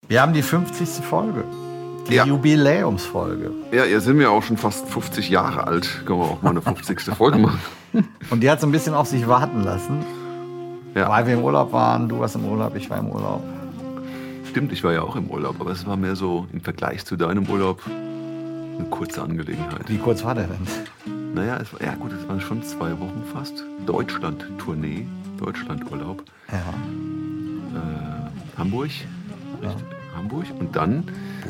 Wir haben die 50. Folge. Die Jubiläumsfolge. Ja, jetzt sind wir auch schon fast 50 Jahre alt. Können wir auch mal eine 50. Folge machen. Und die hat so ein bisschen auf sich warten lassen. Ja. Weil wir im Urlaub waren. Du warst im Urlaub, ich war im Urlaub. Stimmt, ich war ja auch im Urlaub. Aber es war mehr so im Vergleich zu deinem Urlaub eine kurze Angelegenheit. Wie kurz war der denn? Naja, es waren schon 2 Wochen fast. Deutschland-Tournee, Deutschland-Urlaub. Ja. Hamburg. Ja. Hamburg. Und dann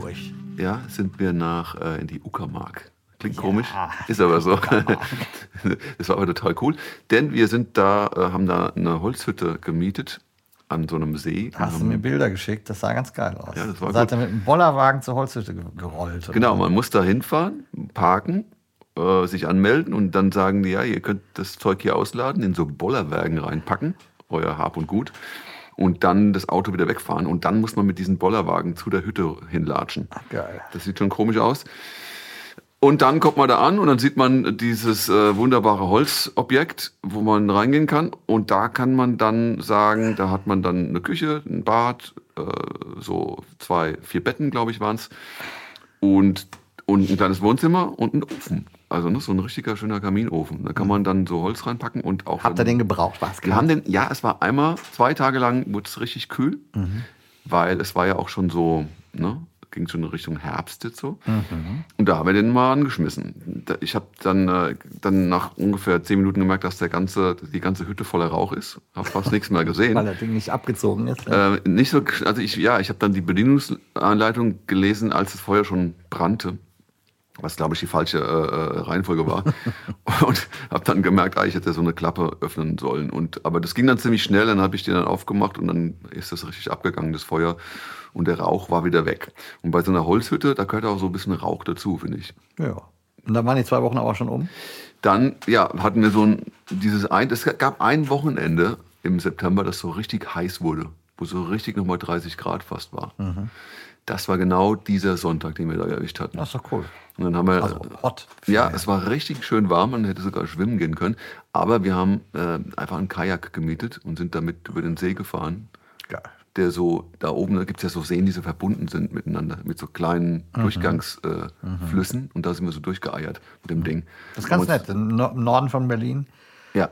sind wir in die Uckermark. Klingt komisch, ist aber so. Das war aber total cool. Denn wir sind haben da eine Holzhütte gemietet an so einem See. Hast du mir Bilder geschickt? Das sah ganz geil aus. Ja, das war Seid ihr mit einem Bollerwagen zur Holzhütte gerollt? Oder? Genau, man muss da hinfahren, parken, sich anmelden und dann sagen die, ja, ihr könnt das Zeug hier ausladen, in so Bollerwagen reinpacken, euer Hab und Gut. Und dann das Auto wieder wegfahren. Und dann muss man mit diesen Bollerwagen zu der Hütte hinlatschen. Ach, geil. Das sieht schon komisch aus. Und dann kommt man da an und dann sieht man dieses wunderbare Holzobjekt, wo man reingehen kann. Und da kann man dann sagen, da hat man dann eine Küche, ein Bad, so 2, 4 Betten, glaube ich, waren es. Und ein kleines Wohnzimmer und einen Ofen. Also so ein richtiger schöner Kaminofen. Da kann man dann so Holz reinpacken und auch. Habt ihr den gebraucht? Wir haben den, ja, es war einmal 2 Tage lang, wurde es richtig kühl, weil es war ja auch schon so, ne, ging schon in Richtung Herbst jetzt so. Und da haben wir den mal angeschmissen. Ich habe dann nach ungefähr 10 Minuten gemerkt, dass die ganze Hütte voller Rauch ist. Habe fast nichts mehr gesehen. Weil das Ding nicht abgezogen ist. Nicht so, also ich habe dann die Bedienungsanleitung gelesen, als das Feuer schon brannte. Was, glaube ich, die falsche Reihenfolge war. Und habe dann gemerkt, ich hätte so eine Klappe öffnen sollen. Aber das ging dann ziemlich schnell, dann habe ich die dann aufgemacht und dann ist das richtig abgegangen, das Feuer. Und der Rauch war wieder weg. Und bei so einer Holzhütte, da gehört auch so ein bisschen Rauch dazu, finde ich. Ja. Und dann waren die 2 Wochen aber schon um? Dann, hatten wir es gab ein Wochenende im September, das so richtig heiß wurde. Wo so richtig nochmal 30 Grad fast war. Das war genau dieser Sonntag, den wir da erwischt hatten. Das ist doch cool. Und dann haben wir, also hot. Ja, es war richtig schön warm, man hätte sogar schwimmen gehen können. Aber wir haben einfach einen Kajak gemietet und sind damit über den See gefahren. Geil. Der so, da oben, da gibt es ja so Seen, die so verbunden sind miteinander, mit so kleinen Durchgangsflüssen. Und da sind wir so durchgeeiert mit dem Ding. Das ist ganz nett, im Norden von Berlin. Ja.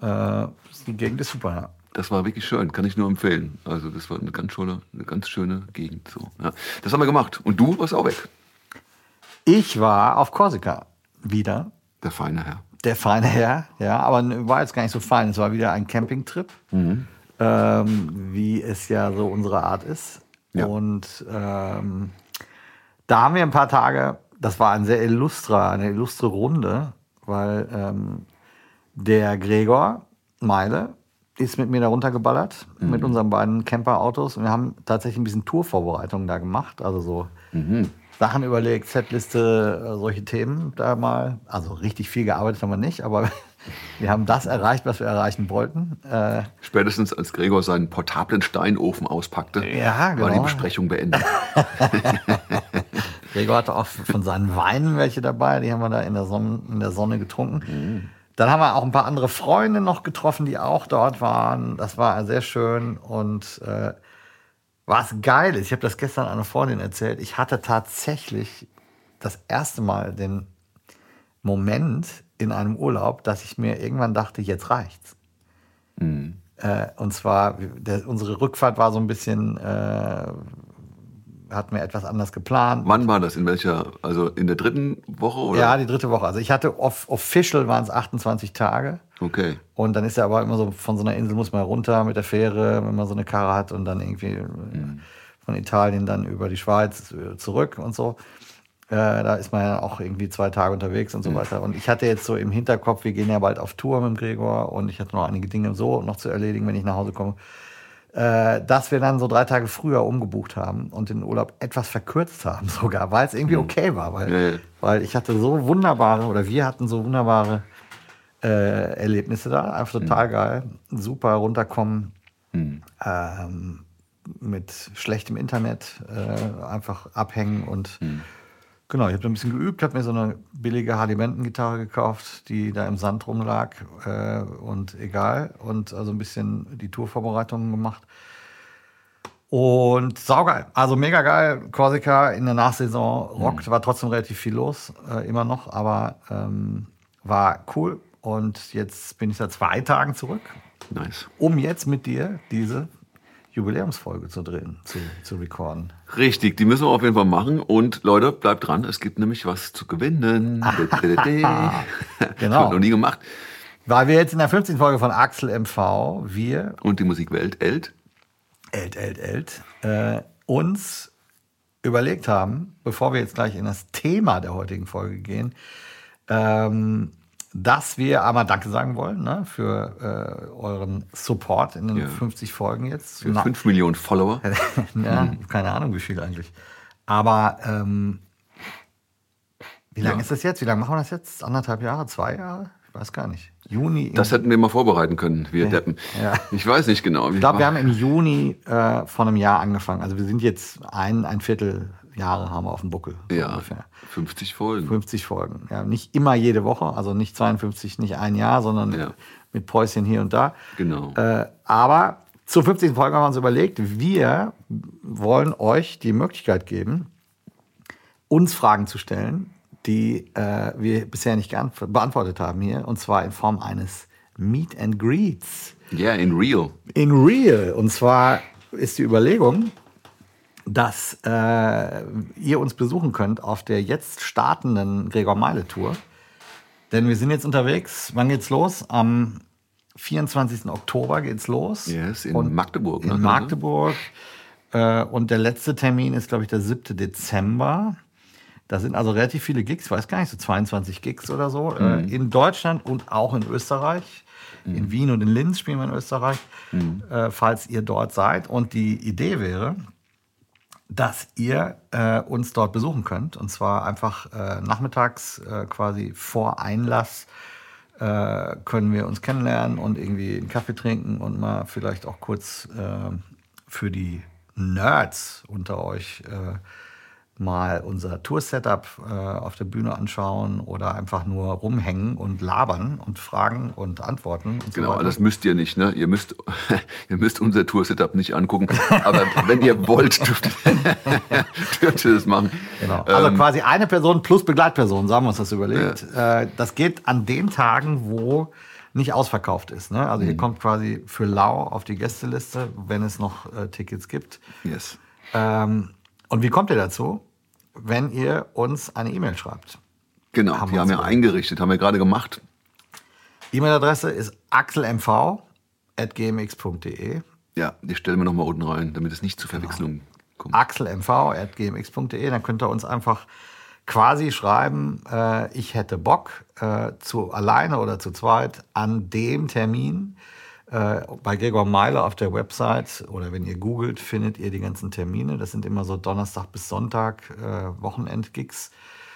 Die Gegend ist super, ja. Das war wirklich schön, kann ich nur empfehlen. Also das war eine ganz schöne Gegend. So. Ja. Das haben wir gemacht. Und du warst auch weg. Ich war auf Korsika wieder. Der feine Herr. Der feine Herr, ja, aber war jetzt gar nicht so fein. Es war wieder ein Campingtrip, wie es ja so unsere Art ist. Ja. Und da haben wir ein paar Tage, das war eine illustre Runde, weil der Gregor Meile ist mit mir da runtergeballert, mit unseren beiden Camperautos. Und wir haben tatsächlich ein bisschen Tourvorbereitungen da gemacht, also so Sachen überlegt, Setliste, solche Themen da mal. Also richtig viel gearbeitet haben wir nicht, aber wir haben das erreicht, was wir erreichen wollten. Spätestens als Gregor seinen portablen Steinofen auspackte, war die Besprechung beendet. Gregor hatte auch von seinen Weinen welche dabei, die haben wir da in der Sonne getrunken. Dann haben wir auch ein paar andere Freunde noch getroffen, die auch dort waren. Das war sehr schön und was geil ist, ich habe das gestern einer Freundin erzählt, ich hatte tatsächlich das erste Mal den Moment in einem Urlaub, dass ich mir irgendwann dachte, jetzt reicht's. Und zwar, unsere Rückfahrt war so ein bisschen, hatten wir etwas anders geplant. Wann war das? In welcher? Also in der 3. Woche? Oder? Ja, die 3. Woche. Also ich hatte official waren es 28 Tage. Okay. Und dann ist ja aber immer so, von so einer Insel muss man runter mit der Fähre, wenn man so eine Karre hat und dann irgendwie von Italien dann über die Schweiz zurück und so. Da ist man ja auch irgendwie 2 Tage unterwegs und so weiter. Und ich hatte jetzt so im Hinterkopf, wir gehen ja bald auf Tour mit dem Gregor und ich hatte noch einige Dinge so noch zu erledigen, wenn ich nach Hause komme. Dass wir dann so 3 Tage früher umgebucht haben und den Urlaub etwas verkürzt haben sogar, weil es irgendwie okay war. Weil ich hatte so wunderbare, oder wir hatten so wunderbare Erlebnisse da. Einfach total geil. Super runterkommen. Mit schlechtem Internet einfach abhängen und genau, ich habe da ein bisschen geübt, habe mir so eine billige Hardy-Benton-Gitarre gekauft, die da im Sand rumlag und egal. Und also ein bisschen die Tourvorbereitungen gemacht. Und saugeil. Also mega geil. Korsika in der Nachsaison rockt, war trotzdem relativ viel los, immer noch, aber war cool. Und jetzt bin ich seit 2 Tagen zurück, Nice. um jetzt mit dir diese Jubiläumsfolge zu drehen, zu recorden. Richtig, die müssen wir auf jeden Fall machen. Und Leute, bleibt dran, es gibt nämlich was zu gewinnen. Das Genau. wird noch nie gemacht. Weil wir jetzt in der 15. Folge von Axel MV, wir Und die Musikwelt uns überlegt haben, bevor wir jetzt gleich in das Thema der heutigen Folge gehen, dass wir einmal Danke sagen wollen, ne, für euren Support in den 50 Folgen jetzt. Für 5 Millionen Follower. Ja, keine Ahnung, wie viel eigentlich. Aber wie lange ist das jetzt? Wie lange machen wir das jetzt? 1,5 Jahre? 2 Jahre? Ich weiß gar nicht. Juni. Das hätten wir mal vorbereiten können, wir Deppen. Ja. Ich weiß nicht genau. Ich glaube, wir haben im Juni von einem Jahr angefangen. Also wir sind jetzt ein Vierteljahre haben wir auf dem Buckel. So Ja, ungefähr. 50 Folgen. 50 Folgen. Ja, nicht immer jede Woche, also nicht 52, nicht ein Jahr, sondern mit Päuschen hier und da. Genau. Aber zur 50. Folge haben wir uns überlegt, wir wollen euch die Möglichkeit geben, uns Fragen zu stellen, die wir bisher nicht beantwortet haben hier. Und zwar in Form eines Meet and Greets. Ja, in real. In real. Und zwar ist die Überlegung, dass ihr uns besuchen könnt auf der jetzt startenden Gregor Meile Tour. Denn wir sind jetzt unterwegs. Wann geht's los? Am 24. Oktober geht's los. Yes, in Magdeburg. In Magdeburg. Und der letzte Termin ist, glaube ich, der 7. Dezember. Da sind also relativ viele Gigs, ich weiß gar nicht, so 22 Gigs oder so, in Deutschland und auch in Österreich. In Wien und in Linz spielen wir in Österreich, falls ihr dort seid. Und die Idee wäre, dass ihr uns dort besuchen könnt. Und zwar einfach nachmittags quasi vor Einlass können wir uns kennenlernen und irgendwie einen Kaffee trinken und mal vielleicht auch kurz für die Nerds unter euch mal unser Tour-Setup auf der Bühne anschauen oder einfach nur rumhängen und labern und fragen und antworten. Und Genau, so weiter. das müsst ihr nicht. Ne? Ihr müsst unser Tour-Setup nicht angucken. Aber wenn ihr wollt, dürft ihr das machen. Genau. Also quasi eine Person plus Begleitperson, so haben wir uns das überlegt. Das geht an den Tagen, wo nicht ausverkauft ist. Ne? Also ihr kommt quasi für lau auf die Gästeliste, wenn es noch Tickets gibt. Yes. Und wie kommt ihr dazu? Wenn ihr uns eine E-Mail schreibt. Genau, wir haben ja eingerichtet, haben wir gerade gemacht. E-Mail-Adresse ist axelmv@gmx.de. Ja, die stellen wir nochmal unten rein, damit es nicht zu Verwechslungen kommt. axelmv@gmx.de. Dann könnt ihr uns einfach quasi schreiben, ich hätte Bock, zu alleine oder zu zweit an dem Termin. Bei Gregor Meile auf der Website oder wenn ihr googelt, findet ihr die ganzen Termine. Das sind immer so Donnerstag bis Sonntag Wochenend-Gigs.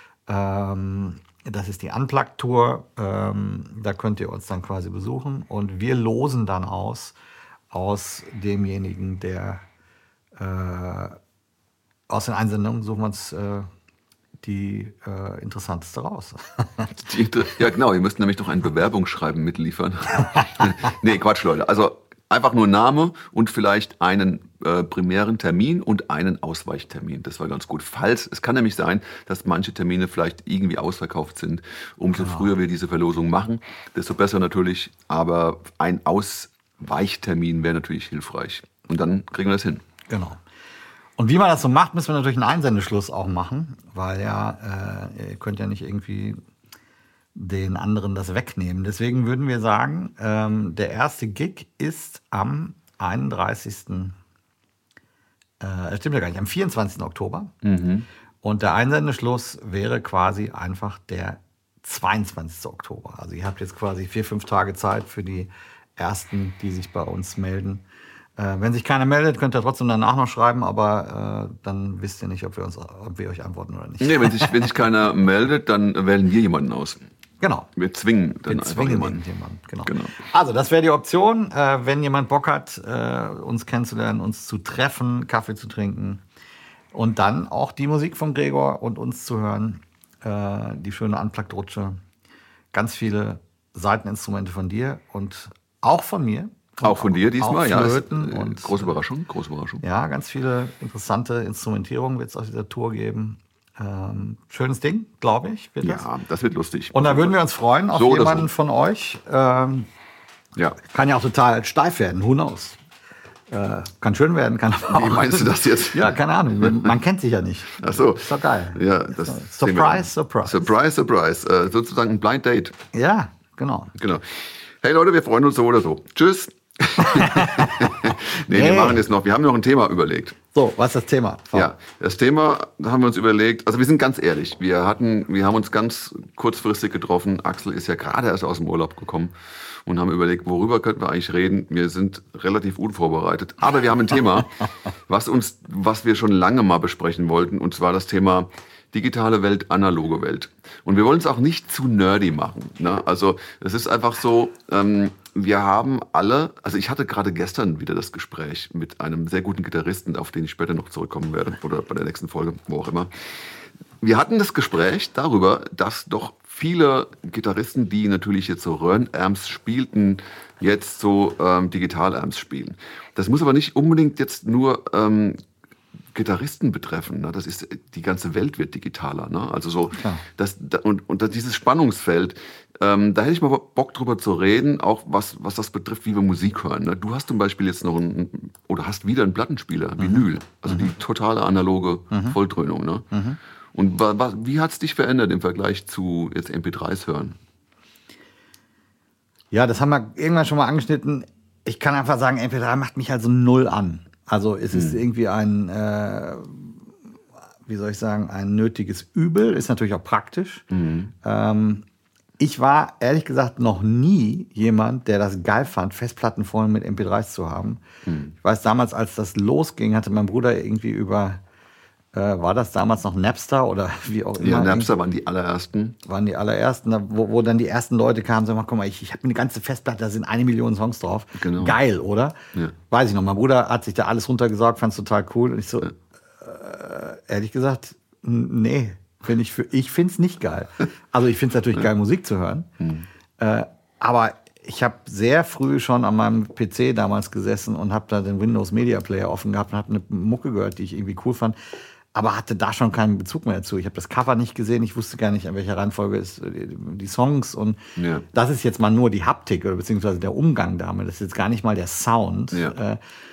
Das ist die Unplugged-Tour. Da könnt ihr uns dann quasi besuchen. Und wir losen dann aus demjenigen, der aus den Einsendungen suchen wir uns die interessanteste raus. Ja, genau. Ihr müsst nämlich noch ein Bewerbungsschreiben mitliefern. Nee, Quatsch, Leute. Also einfach nur Name und vielleicht einen primären Termin und einen Ausweichtermin. Das war ganz gut. Es kann nämlich sein, dass manche Termine vielleicht irgendwie ausverkauft sind. Umso früher wir diese Verlosung machen, desto besser natürlich. Aber ein Ausweichtermin wäre natürlich hilfreich. Und dann kriegen wir das hin. Genau. Und wie man das so macht, müssen wir natürlich einen Einsendeschluss auch machen, weil ihr könnt ja nicht irgendwie den anderen das wegnehmen. Deswegen würden wir sagen, der erste Gig ist am 31. Stimmt ja gar nicht, am 24. Oktober. Und der Einsendeschluss wäre quasi einfach der 22. Oktober. Also ihr habt jetzt quasi 4-5 Tage Zeit für die Ersten, die sich bei uns melden. Wenn sich keiner meldet, könnt ihr trotzdem danach noch schreiben, aber dann wisst ihr nicht, ob wir euch antworten oder nicht. Nee, wenn sich keiner meldet, dann wählen wir jemanden aus. Genau. Wir zwingen dann einfach jemanden. Genau. Also das wäre die Option, wenn jemand Bock hat, uns kennenzulernen, uns zu treffen, Kaffee zu trinken und dann auch die Musik von Gregor und uns zu hören, die schöne Unplugged-Rutsche, ganz viele Seiteninstrumente von dir und auch von mir. Auch von dir diesmal, ja. Flöten und große Überraschung, große Überraschung. Ja, ganz viele interessante Instrumentierungen wird es auf dieser Tour geben. Schönes Ding, glaube ich, wird das. Ja, das wird lustig. Und da würden wir uns freuen auf So oder jemanden so. von euch. Ja. Kann ja auch total steif werden, who knows? Kann schön werden, kann aber auch. Wie meinst du das jetzt? Ja, keine Ahnung. Man kennt sich ja nicht. Ach so. Ist doch geil. Ja, das sehen wir dann. Surprise. Surprise, surprise. Sozusagen ein Blind Date. Ja, genau. Genau. Hey Leute, wir freuen uns so oder so. Tschüss. Nee, wir machen jetzt noch. Wir haben noch ein Thema überlegt. So, was ist das Thema? Ja, das Thema haben wir uns überlegt. Also wir sind ganz ehrlich. Wir haben uns ganz kurzfristig getroffen. Axel ist ja gerade erst aus dem Urlaub gekommen und haben überlegt, worüber könnten wir eigentlich reden. Wir sind relativ unvorbereitet, aber wir haben ein Thema, was wir schon lange mal besprechen wollten, und zwar das Thema digitale Welt, analoge Welt. Und wir wollen es auch nicht zu nerdy machen. Ne? Also es ist einfach so, wir haben alle, also ich hatte gerade gestern wieder das Gespräch mit einem sehr guten Gitarristen, auf den ich später noch zurückkommen werde, oder bei der nächsten Folge, wo auch immer. Wir hatten das Gespräch darüber, dass doch viele Gitarristen, die natürlich jetzt so Röhrenamps spielten, jetzt so Digital-Amps spielen. Das muss aber nicht unbedingt jetzt nur Gitarristen betreffen. Ne? Das ist, die ganze Welt wird digitaler. Ne? Also so, dieses Spannungsfeld, da hätte ich mal Bock drüber zu reden, auch was das betrifft, wie wir Musik hören. Ne? Du hast zum Beispiel jetzt noch hast wieder einen Plattenspieler, Vinyl, also die totale analoge Volldröhnung. Ne? Und wie hat es dich verändert im Vergleich zu jetzt MP3s hören? Ja, das haben wir irgendwann schon mal angeschnitten. Ich kann einfach sagen, MP3 macht mich halt so null an. Also es ist irgendwie ein nötiges Übel, ist natürlich auch praktisch. Ich war ehrlich gesagt noch nie jemand, der das geil fand, Festplatten voll mit MP3s zu haben. Ich weiß, damals, als das losging, hatte mein Bruder irgendwie war das damals noch Napster oder wie auch immer? Ja, Napster waren die allerersten. Wo dann die ersten Leute kamen und sagen, guck mal, ich habe eine ganze Festplatte, da sind 1 Million Songs drauf. Genau. Geil, oder? Ja. Weiß ich noch, mein Bruder hat sich da alles runtergesaugt, fand es total cool. Und ich so, ehrlich gesagt, nee, ich finde es nicht geil. Also ich finde es natürlich geil, Musik zu hören. Aber ich habe sehr früh schon an meinem PC damals gesessen und habe da den Windows Media Player offen gehabt und habe eine Mucke gehört, die ich irgendwie cool fand. Aber hatte da schon keinen Bezug mehr dazu. Ich habe das Cover nicht gesehen, ich wusste gar nicht, an welcher Reihenfolge ist die Songs. Und das ist jetzt mal nur die Haptik oder beziehungsweise der Umgang damit. Das ist jetzt gar nicht mal der Sound. Ja.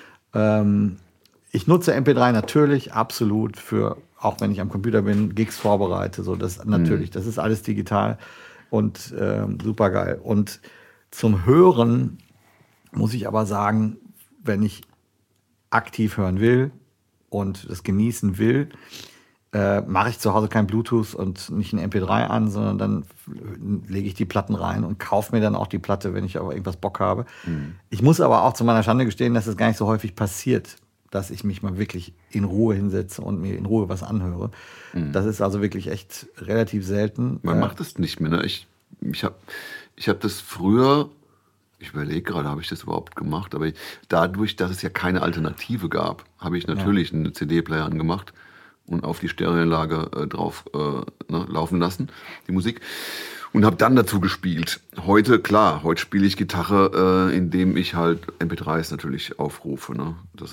Ich nutze MP3 natürlich absolut für, auch wenn ich am Computer bin, Gigs vorbereite. So, das natürlich, das ist alles digital und super geil. Und zum Hören muss ich aber sagen, wenn ich aktiv hören will und das genießen will, mache ich zu Hause kein Bluetooth und nicht ein MP3 an, sondern dann lege ich die Platten rein und kaufe mir dann auch die Platte, wenn ich auf irgendwas Bock habe. Ich muss aber auch zu meiner Schande gestehen, dass es gar nicht so häufig passiert, dass ich mich mal wirklich in Ruhe hinsetze und mir in Ruhe was anhöre. Das ist also wirklich echt relativ selten. Man macht das nicht mehr. Ne? Ich hab das früher, ich überlege gerade, habe ich das überhaupt gemacht? Aber dadurch, dass es ja keine Alternative gab, habe ich natürlich einen CD-Player angemacht und auf die Stereoanlage drauf laufen lassen, die Musik. Und habe dann dazu gespielt. Heute spiele ich Gitarre, indem ich halt MP3s natürlich aufrufe. Ne?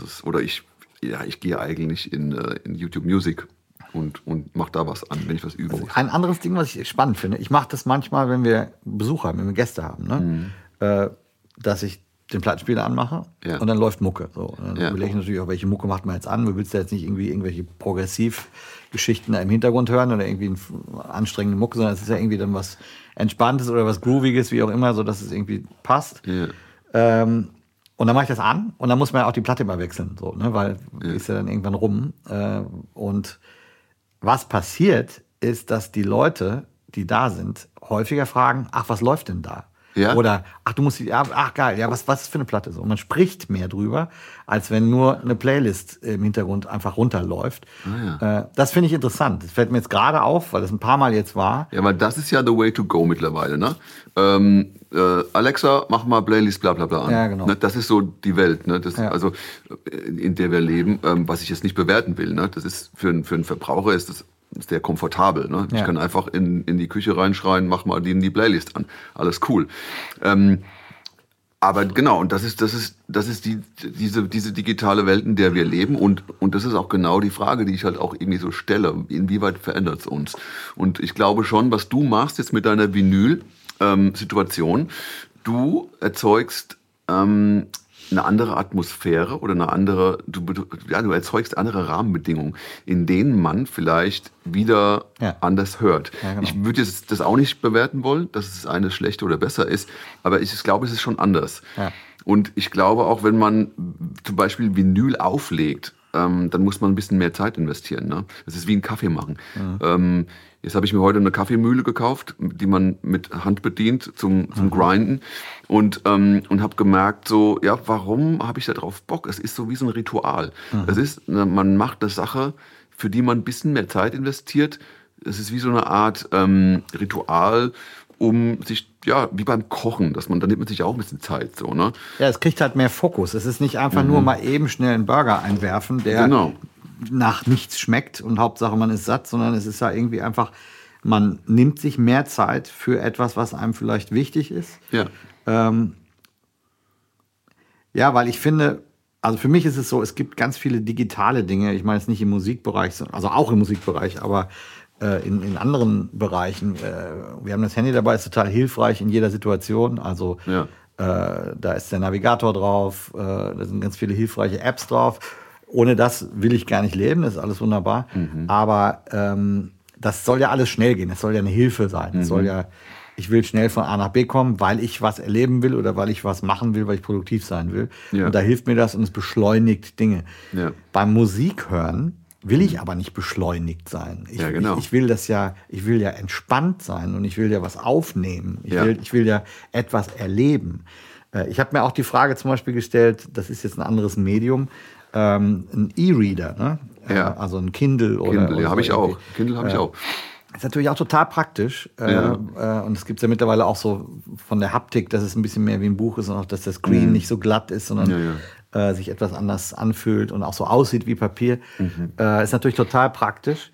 Ich gehe eigentlich in YouTube Music und mache da was an, wenn ich was übe. Ein anderes Ding, was ich spannend finde, ich mache das manchmal, wenn wir Besuch haben, wenn wir Gäste haben, ne? Dass ich den Plattenspieler anmache und dann läuft Mucke. So. Dann überlege ich natürlich auch, welche Mucke macht man jetzt an. Du willst ja jetzt nicht irgendwie irgendwelche Progressivgeschichten im Hintergrund hören oder irgendwie eine anstrengende Mucke, sondern es ist ja irgendwie dann was Entspanntes oder was Grooviges, wie auch immer, so dass es irgendwie passt. Ja. Und dann mache ich das an und dann muss man ja auch die Platte mal wechseln, so, ne? Weil die ist ja dann irgendwann rum. Und was passiert, ist, dass die Leute, die da sind, häufiger fragen, ach, was läuft denn da? Ja. Oder, ach, geil, ja, was ist für eine Platte? So, und man spricht mehr drüber, als wenn nur eine Playlist im Hintergrund einfach runterläuft. Das finde ich interessant. Das fällt mir jetzt gerade auf, weil das ein paar Mal jetzt war. Ja, aber das ist ja the way to go mittlerweile, ne? Alexa, mach mal Playlist bla bla bla an. Ja, genau. Ne? Das ist so die Welt, ne? Also, in der wir leben, was ich jetzt nicht bewerten will. Ne? Das ist für einen Verbraucher ist sehr komfortabel. Ne? Ich kann einfach in die Küche reinschreien, mach mal die Playlist an. Alles cool. Aber genau, und das ist diese digitale Welt, in der wir leben. Und das ist auch genau die Frage, die ich halt auch irgendwie so stelle. Inwieweit verändert es uns? Und ich glaube schon, was du machst jetzt mit deiner Vinyl-Situation, du erzeugst eine andere Atmosphäre oder du erzeugst andere Rahmenbedingungen, in denen man vielleicht wieder anders hört. Ja, genau. Ich würde jetzt das auch nicht bewerten wollen, dass es eine schlechter oder besser ist, aber ich glaube, es ist schon anders. Ja. Und ich glaube auch, wenn man zum Beispiel Vinyl auflegt, dann muss man ein bisschen mehr Zeit investieren. Ne? Das ist wie ein Kaffee machen. Mhm. Jetzt habe ich mir heute eine Kaffeemühle gekauft, die man mit Hand bedient zum Grinden und habe gemerkt, so, ja, warum habe ich da drauf Bock? Es ist so wie so ein Ritual. Es ist, man macht eine Sache, für die man ein bisschen mehr Zeit investiert. Es ist wie so eine Art Ritual, um sich, ja, wie beim Kochen, dann nimmt man sich auch ein bisschen Zeit, so, ne? Ja, es kriegt halt mehr Fokus. Es ist nicht einfach nur mal eben schnell einen Burger einwerfen, der nach nichts schmeckt und Hauptsache man ist satt, sondern es ist ja irgendwie einfach, man nimmt sich mehr Zeit für etwas, was einem vielleicht wichtig ist. Ja. Ja, weil ich finde, also für mich ist es so, es gibt ganz viele digitale Dinge, ich meine jetzt nicht im Musikbereich, also auch im Musikbereich, aber in anderen Bereichen. Wir haben das Handy dabei, ist total hilfreich in jeder Situation. Also da ist der Navigator drauf, da sind ganz viele hilfreiche Apps drauf. Ohne das will ich gar nicht leben, das ist alles wunderbar. Aber das soll ja alles schnell gehen, das soll ja eine Hilfe sein. Das soll ja, ich will schnell von A nach B kommen, weil ich was erleben will oder weil ich was machen will, weil ich produktiv sein will. Ja. Und da hilft mir das und es beschleunigt Dinge. Ja. Beim Musikhören will ich aber nicht beschleunigt sein. Ich will ja entspannt sein und ich will ja was aufnehmen. Ich will ja etwas erleben. Ich habe mir auch die Frage zum Beispiel gestellt, das ist jetzt ein anderes Medium, ein E-Reader, ne? Also ein Kindle oder Kindle, habe ich auch. Kindle habe ich auch. Ist natürlich auch total praktisch. Und es gibt ja mittlerweile auch so von der Haptik, dass es ein bisschen mehr wie ein Buch ist und auch, dass der Screen nicht so glatt ist, sondern sich etwas anders anfühlt und auch so aussieht wie Papier. Ist natürlich total praktisch.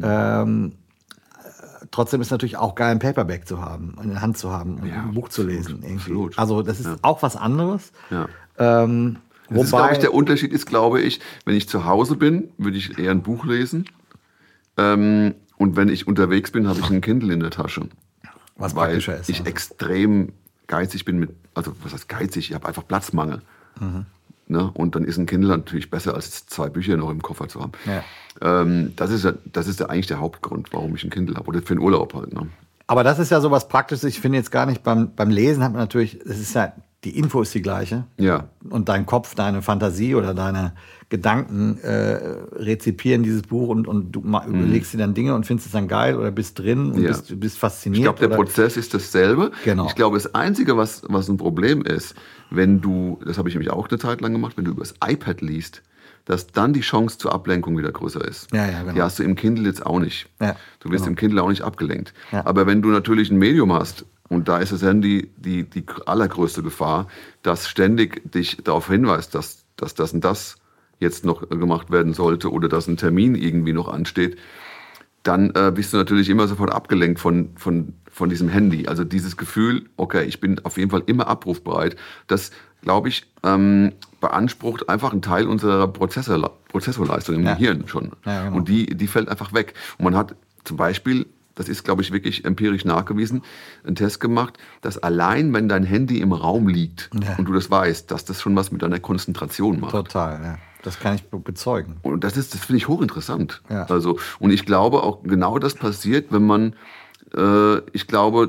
Trotzdem ist es natürlich auch geil, ein Paperback zu haben, in der Hand zu haben und ein Buch zu lesen. Irgendwie. Also das ist auch was anderes. Ja. Das ist, glaube ich, der Unterschied ist, glaube ich, wenn ich zu Hause bin, würde ich eher ein Buch lesen. Und wenn ich unterwegs bin, habe ich einen Kindle in der Tasche. Was praktischer ist. Weil ich extrem geizig bin also was heißt geizig? Ich habe einfach Platzmangel. Ne? Und dann ist ein Kindle natürlich besser, als 2 Bücher noch im Koffer zu haben. Ja. Das ist ja eigentlich der Hauptgrund, warum ich ein Kindle habe. Oder für den Urlaub halt. Ne? Aber das ist ja so was Praktisches. Ich finde jetzt gar nicht, beim Lesen hat man natürlich, es ist ja, die Info ist die gleiche. Ja. Und dein Kopf, deine Fantasie oder deine Gedanken rezipieren dieses Buch und du überlegst dir dann Dinge und findest es dann geil oder bist drin und bist fasziniert. Ich glaube, der Prozess ist dasselbe. Genau. Ich glaube, das Einzige, was ein Problem ist, wenn du, das habe ich nämlich auch eine Zeit lang gemacht, wenn du über das iPad liest, dass dann die Chance zur Ablenkung wieder größer ist. Ja, genau. Die hast du im Kindle jetzt auch nicht. Ja, du wirst im Kindle auch nicht abgelenkt. Ja. Aber wenn du natürlich ein Medium hast, und da ist das Handy die allergrößte Gefahr, dass ständig dich darauf hinweist, dass das und das jetzt noch gemacht werden sollte oder dass ein Termin irgendwie noch ansteht, dann bist du natürlich immer sofort abgelenkt von diesem Handy. Also dieses Gefühl, okay, ich bin auf jeden Fall immer abrufbereit, das, glaube ich, beansprucht einfach einen Teil unserer Prozessorleistung im Gehirn schon. Ja, genau. Und die fällt einfach weg. Und man hat zum Beispiel, das ist, glaube ich, wirklich empirisch nachgewiesen, einen Test gemacht, dass allein, wenn dein Handy im Raum liegt und du das weißt, dass das schon was mit deiner Konzentration macht. Total, ja. Das kann ich bezeugen. Und das finde ich hochinteressant. Ja. Also, und ich glaube auch, genau das passiert, wenn man, ich glaube,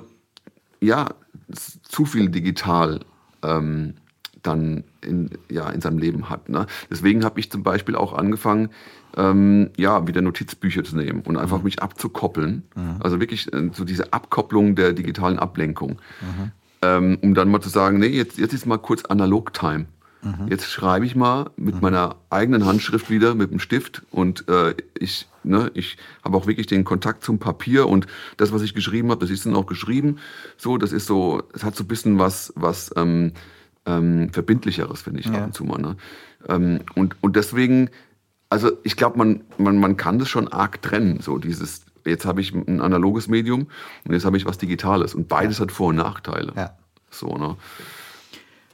zu viel digital dann in seinem Leben hat. Ne? Deswegen habe ich zum Beispiel auch angefangen, wieder Notizbücher zu nehmen und einfach mich abzukoppeln. Also wirklich so diese Abkopplung der digitalen Ablenkung. Um dann mal zu sagen, nee, jetzt ist mal kurz Analog-Time. Jetzt schreibe ich mal mit meiner eigenen Handschrift wieder, mit dem Stift und ich habe auch wirklich den Kontakt zum Papier und das, was ich geschrieben habe, das ist dann auch geschrieben. So, das ist so, es hat so ein bisschen was Verbindlicheres, finde ich, ab und zu mal. Ne? Und deswegen, also ich glaube, man kann das schon arg trennen, so dieses, jetzt habe ich ein analoges Medium und jetzt habe ich was Digitales und beides hat Vor- und Nachteile. Ja. So, ne?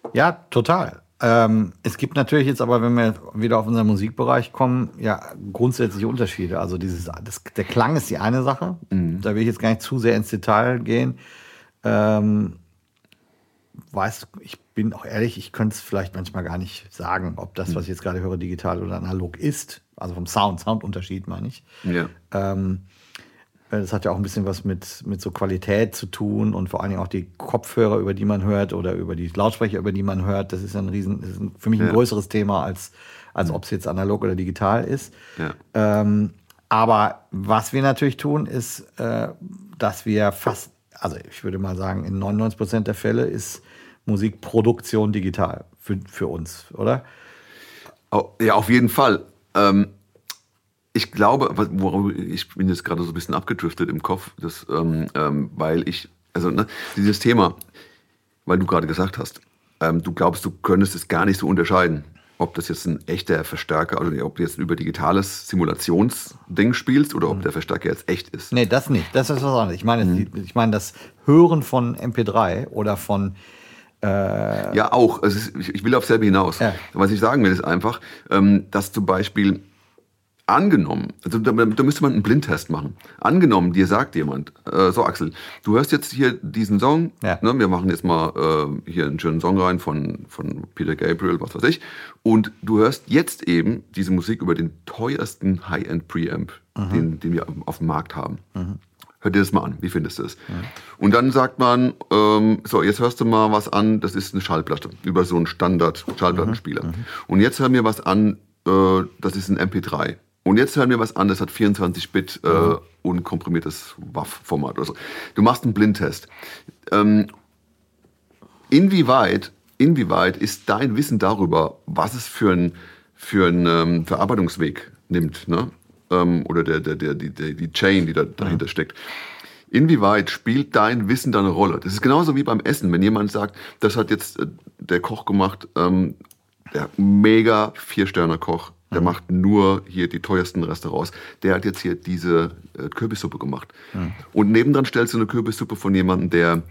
Ja, total. Es gibt natürlich jetzt aber, wenn wir wieder auf unseren Musikbereich kommen, ja, grundsätzliche Unterschiede. Also der Klang ist die eine Sache. Da will ich jetzt gar nicht zu sehr ins Detail gehen. Ähm, Weißt du, ich bin auch ehrlich, ich könnte es vielleicht manchmal gar nicht sagen, ob das, was ich jetzt gerade höre, digital oder analog ist. Also vom Soundunterschied meine ich. Ja. Das hat ja auch ein bisschen was mit so Qualität zu tun und vor allen Dingen auch die Kopfhörer, über die man hört oder über die Lautsprecher, über die man hört. Das ist für mich ein größeres Thema, als ob es jetzt analog oder digital ist. Ja. Aber was wir natürlich tun, ist, dass wir also ich würde mal sagen, in 99% der Fälle ist Musikproduktion digital für uns, oder? Ja, auf jeden Fall. Ich glaube, ich bin jetzt gerade so ein bisschen abgedriftet im Kopf, weil dieses Thema, weil du gerade gesagt hast, du glaubst, du könntest es gar nicht so unterscheiden, ob das jetzt ein echter Verstärker, also ob du jetzt über digitales Simulationsding spielst oder ob der Verstärker jetzt echt ist. Nee, das nicht. Das ist was anderes. Ich meine das Hören von MP3 oder von Ja, auch. Ich will auf selbe hinaus. Ja. Was ich sagen will, ist einfach, dass zum Beispiel angenommen, also da müsste man einen Blindtest machen. Angenommen, dir sagt jemand, so Axel, du hörst jetzt hier diesen Song, Ja. ne, wir machen jetzt mal hier einen schönen Song rein von Peter Gabriel, was weiß ich, und du hörst jetzt eben diese Musik über den teuersten High-End Preamp, den wir auf dem Markt haben. Hör dir das mal an, wie findest du es? Und dann sagt man, so, jetzt hörst du mal was an, das ist eine Schallplatte, über so einen Standard-Schallplattenspieler. Und jetzt hör mir was an, das ist ein MP3. Und jetzt hören wir was an, das hat 24-Bit unkomprimiertes WAV-Format oder so. Du machst einen Blindtest. Inwieweit ist dein Wissen darüber, was es für einen Verarbeitungsweg nimmt, ne? Oder die Chain, die dahinter steckt. Inwieweit spielt dein Wissen da eine Rolle? Das ist genauso wie beim Essen. Wenn jemand sagt, das hat jetzt der Koch gemacht, der mega 4-Sterne-Koch, der macht nur hier die teuersten Restaurants. Der hat jetzt hier diese Kürbissuppe gemacht. Und nebendran stellst du eine Kürbissuppe von jemandem, der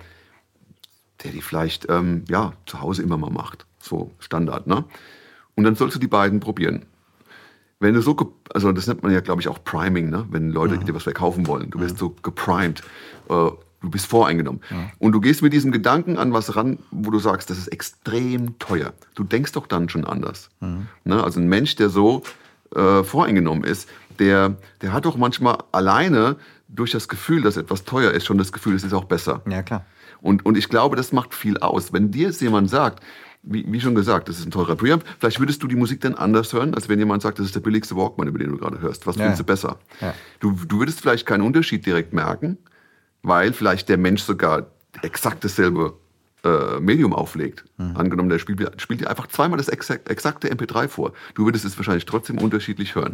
die vielleicht zu Hause immer mal macht. So Standard, ne? Und dann sollst du die beiden probieren. Wenn du also das nennt man ja, glaube ich, auch Priming, ne? Wenn Leute dir was verkaufen wollen. Du bist so geprimed. Du bist voreingenommen. Und du gehst mit diesem Gedanken an was ran, wo du sagst, das ist extrem teuer. Du denkst doch dann schon anders. Ne? Also ein Mensch, der so voreingenommen ist, der hat doch manchmal alleine durch das Gefühl, dass etwas teuer ist, schon das Gefühl, es ist auch besser. Ja, klar. Und ich glaube, das macht viel aus. Wenn dir jetzt jemand sagt, wie schon gesagt, das ist ein teurer Preamp, vielleicht würdest du die Musik dann anders hören, als wenn jemand sagt, das ist der billigste Walkman, über den du gerade hörst. Was findest du besser? Ja. Du würdest vielleicht keinen Unterschied direkt merken, weil vielleicht der Mensch sogar exakt dasselbe Medium auflegt. Angenommen, der spielt dir einfach zweimal das exakte MP3 vor. Du würdest es wahrscheinlich trotzdem unterschiedlich hören.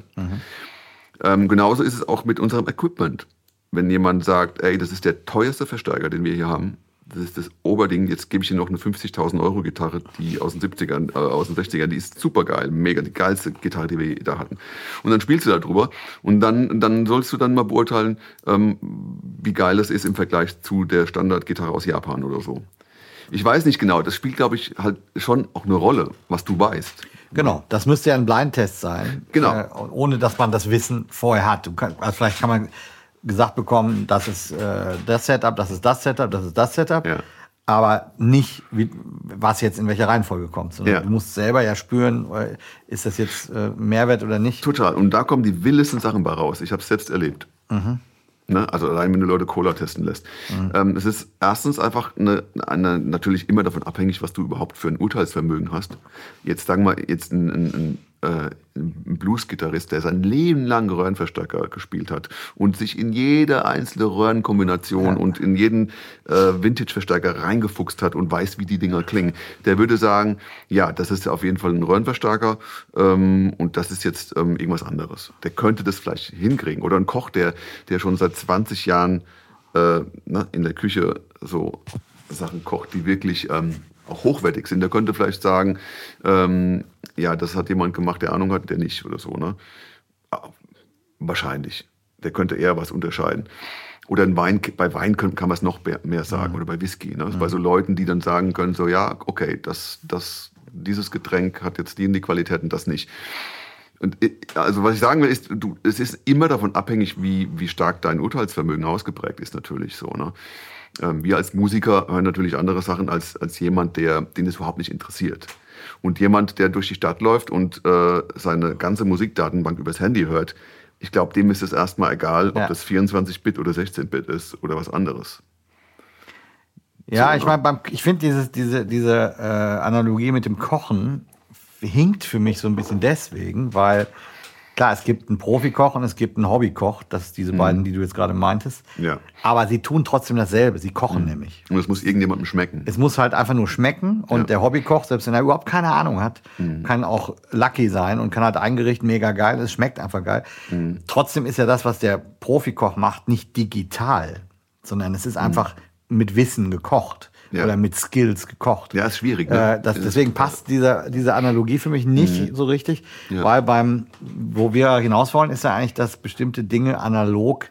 Genauso ist es auch mit unserem Equipment. Wenn jemand sagt, ey, das ist der teuerste Verstärker, den wir hier haben, das ist das Oberding, jetzt gebe ich dir noch eine 50.000 Euro Gitarre, die aus den 70ern, aus den 60ern, die ist super geil, mega, die geilste Gitarre, die wir da hatten. Und dann spielst du da drüber und dann sollst du dann mal beurteilen, wie geil das ist im Vergleich zu der Standardgitarre aus Japan oder so. Ich weiß nicht genau, das spielt, glaube ich, halt schon auch eine Rolle, was du weißt. Genau, das müsste ja ein Blindtest sein. Genau. Ohne, dass man das Wissen vorher hat. Vielleicht kann man gesagt bekommen, das ist das Setup, das ist das Setup, das ist das Setup. Ja. Aber nicht, was jetzt in welcher Reihenfolge kommt. Sondern du musst selber ja spüren, ist das jetzt Mehrwert oder nicht. Total. Und da kommen die wildesten Sachen bei raus. Ich habe es selbst erlebt. Ne? Also allein, wenn du Leute Cola testen lässt. Es ist erstens einfach natürlich immer davon abhängig, was du überhaupt für ein Urteilsvermögen hast. Jetzt sagen wir, ein Blues-Gitarrist, der sein Leben lang Röhrenverstärker gespielt hat und sich in jede einzelne Röhrenkombination und in jeden Vintage-Verstärker reingefuchst hat und weiß, wie die Dinger klingen, der würde sagen, ja, das ist auf jeden Fall ein Röhrenverstärker und das ist jetzt irgendwas anderes. Der könnte das vielleicht hinkriegen. Oder ein Koch, der schon seit 20 Jahren in der Küche so Sachen kocht, die wirklich auch hochwertig sind. Der könnte vielleicht sagen, das hat jemand gemacht, der Ahnung hat, der nicht oder so. Ne? Wahrscheinlich. Der könnte eher was unterscheiden. Oder ein Wein, bei Wein kann man es noch mehr sagen, oder bei Whisky. Ne? Also bei so Leuten, die dann sagen können, so ja, okay, dieses Getränk hat jetzt die und die Qualität und das nicht. Und also was ich sagen will, ist, es ist immer davon abhängig, wie stark dein Urteilsvermögen ausgeprägt ist, natürlich so. Ne? Wir als Musiker hören natürlich andere Sachen als jemand, den es überhaupt nicht interessiert. Und jemand, der durch die Stadt läuft und seine ganze Musikdatenbank übers Handy hört, ich glaube, dem ist es erstmal egal, ob das 24-Bit oder 16-Bit ist oder was anderes. Ja, so, ich meine, ich finde diese Analogie mit dem Kochen hinkt für mich so ein bisschen deswegen, weil klar, es gibt einen Profikoch und es gibt einen Hobbykoch, das ist diese beiden, die du jetzt gerade meintest. Ja. Aber sie tun trotzdem dasselbe, sie kochen nämlich. Und es muss irgendjemandem schmecken. Es muss halt einfach nur schmecken und der Hobbykoch, selbst wenn er überhaupt keine Ahnung hat, kann auch lucky sein und kann halt ein Gericht mega geil, es schmeckt einfach geil. Trotzdem ist ja das, was der Profikoch macht, nicht digital, sondern es ist einfach mit Wissen gekocht. Oder mit Skills gekocht. Ja, ist schwierig. Ne? Deswegen passt diese Analogie für mich nicht so richtig, weil wo wir hinaus wollen, ist ja eigentlich, dass bestimmte Dinge analog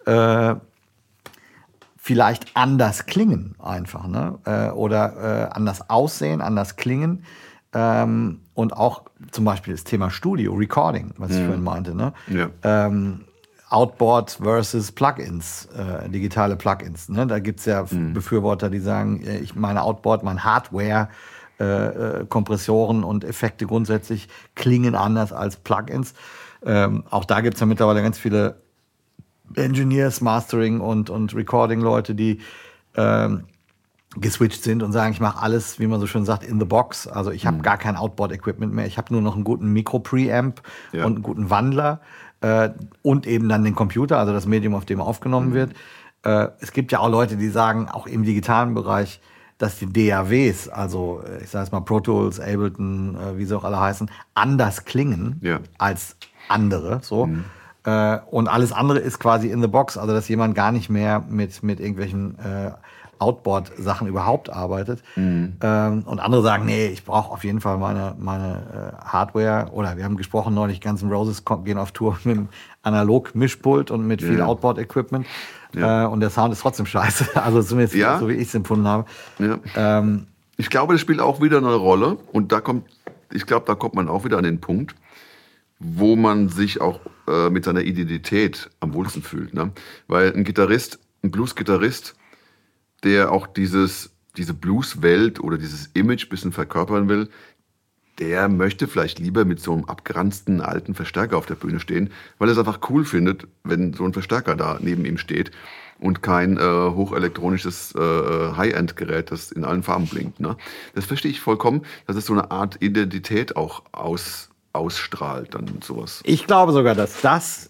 vielleicht anders klingen einfach, ne? Oder anders aussehen, anders klingen. Und auch zum Beispiel das Thema Studio, Recording, was ich vorhin meinte, ne? Ja. Outboard versus Plugins, digitale Plugins. Ne? Da gibt es ja Befürworter, die sagen, ich meine Outboard, mein Hardware, Kompressoren und Effekte grundsätzlich klingen anders als Plugins. Auch da gibt es ja mittlerweile ganz viele Engineers, Mastering und Recording-Leute, die geswitcht sind und sagen, ich mache alles, wie man so schön sagt, in the box. Also ich habe gar kein Outboard-Equipment mehr. Ich habe nur noch einen guten Mikro-Preamp und einen guten Wandler. Und eben dann den Computer, also das Medium, auf dem aufgenommen wird. Es gibt ja auch Leute, die sagen, auch im digitalen Bereich, dass die DAWs, also ich sage es mal Pro Tools, Ableton, wie sie auch alle heißen, anders klingen als andere. So. Und alles andere ist quasi in the box, also dass jemand gar nicht mehr mit irgendwelchen Outboard-Sachen überhaupt arbeitet. Und andere sagen, nee, ich brauche auf jeden Fall meine Hardware. Oder wir haben gesprochen neulich, Guns N' Roses gehen auf Tour mit einem Analog-Mischpult und mit viel Outboard-Equipment. Und der Sound ist trotzdem scheiße. Also zumindest so, wie ich es empfunden habe. Ja. Ich glaube, das spielt auch wieder eine Rolle. Und da kommt man auch wieder an den Punkt, wo man sich auch mit seiner Identität am wohlsten fühlt. Ne? Weil ein Blues-Gitarrist, der auch diese Blues-Welt oder dieses Image ein bisschen verkörpern will, der möchte vielleicht lieber mit so einem abgeranzten alten Verstärker auf der Bühne stehen, weil er es einfach cool findet, wenn so ein Verstärker da neben ihm steht und kein hochelektronisches High-End-Gerät, das in allen Farben blinkt. Ne? Das verstehe ich vollkommen, dass es so eine Art Identität auch ausstrahlt, dann sowas. Ich glaube sogar, dass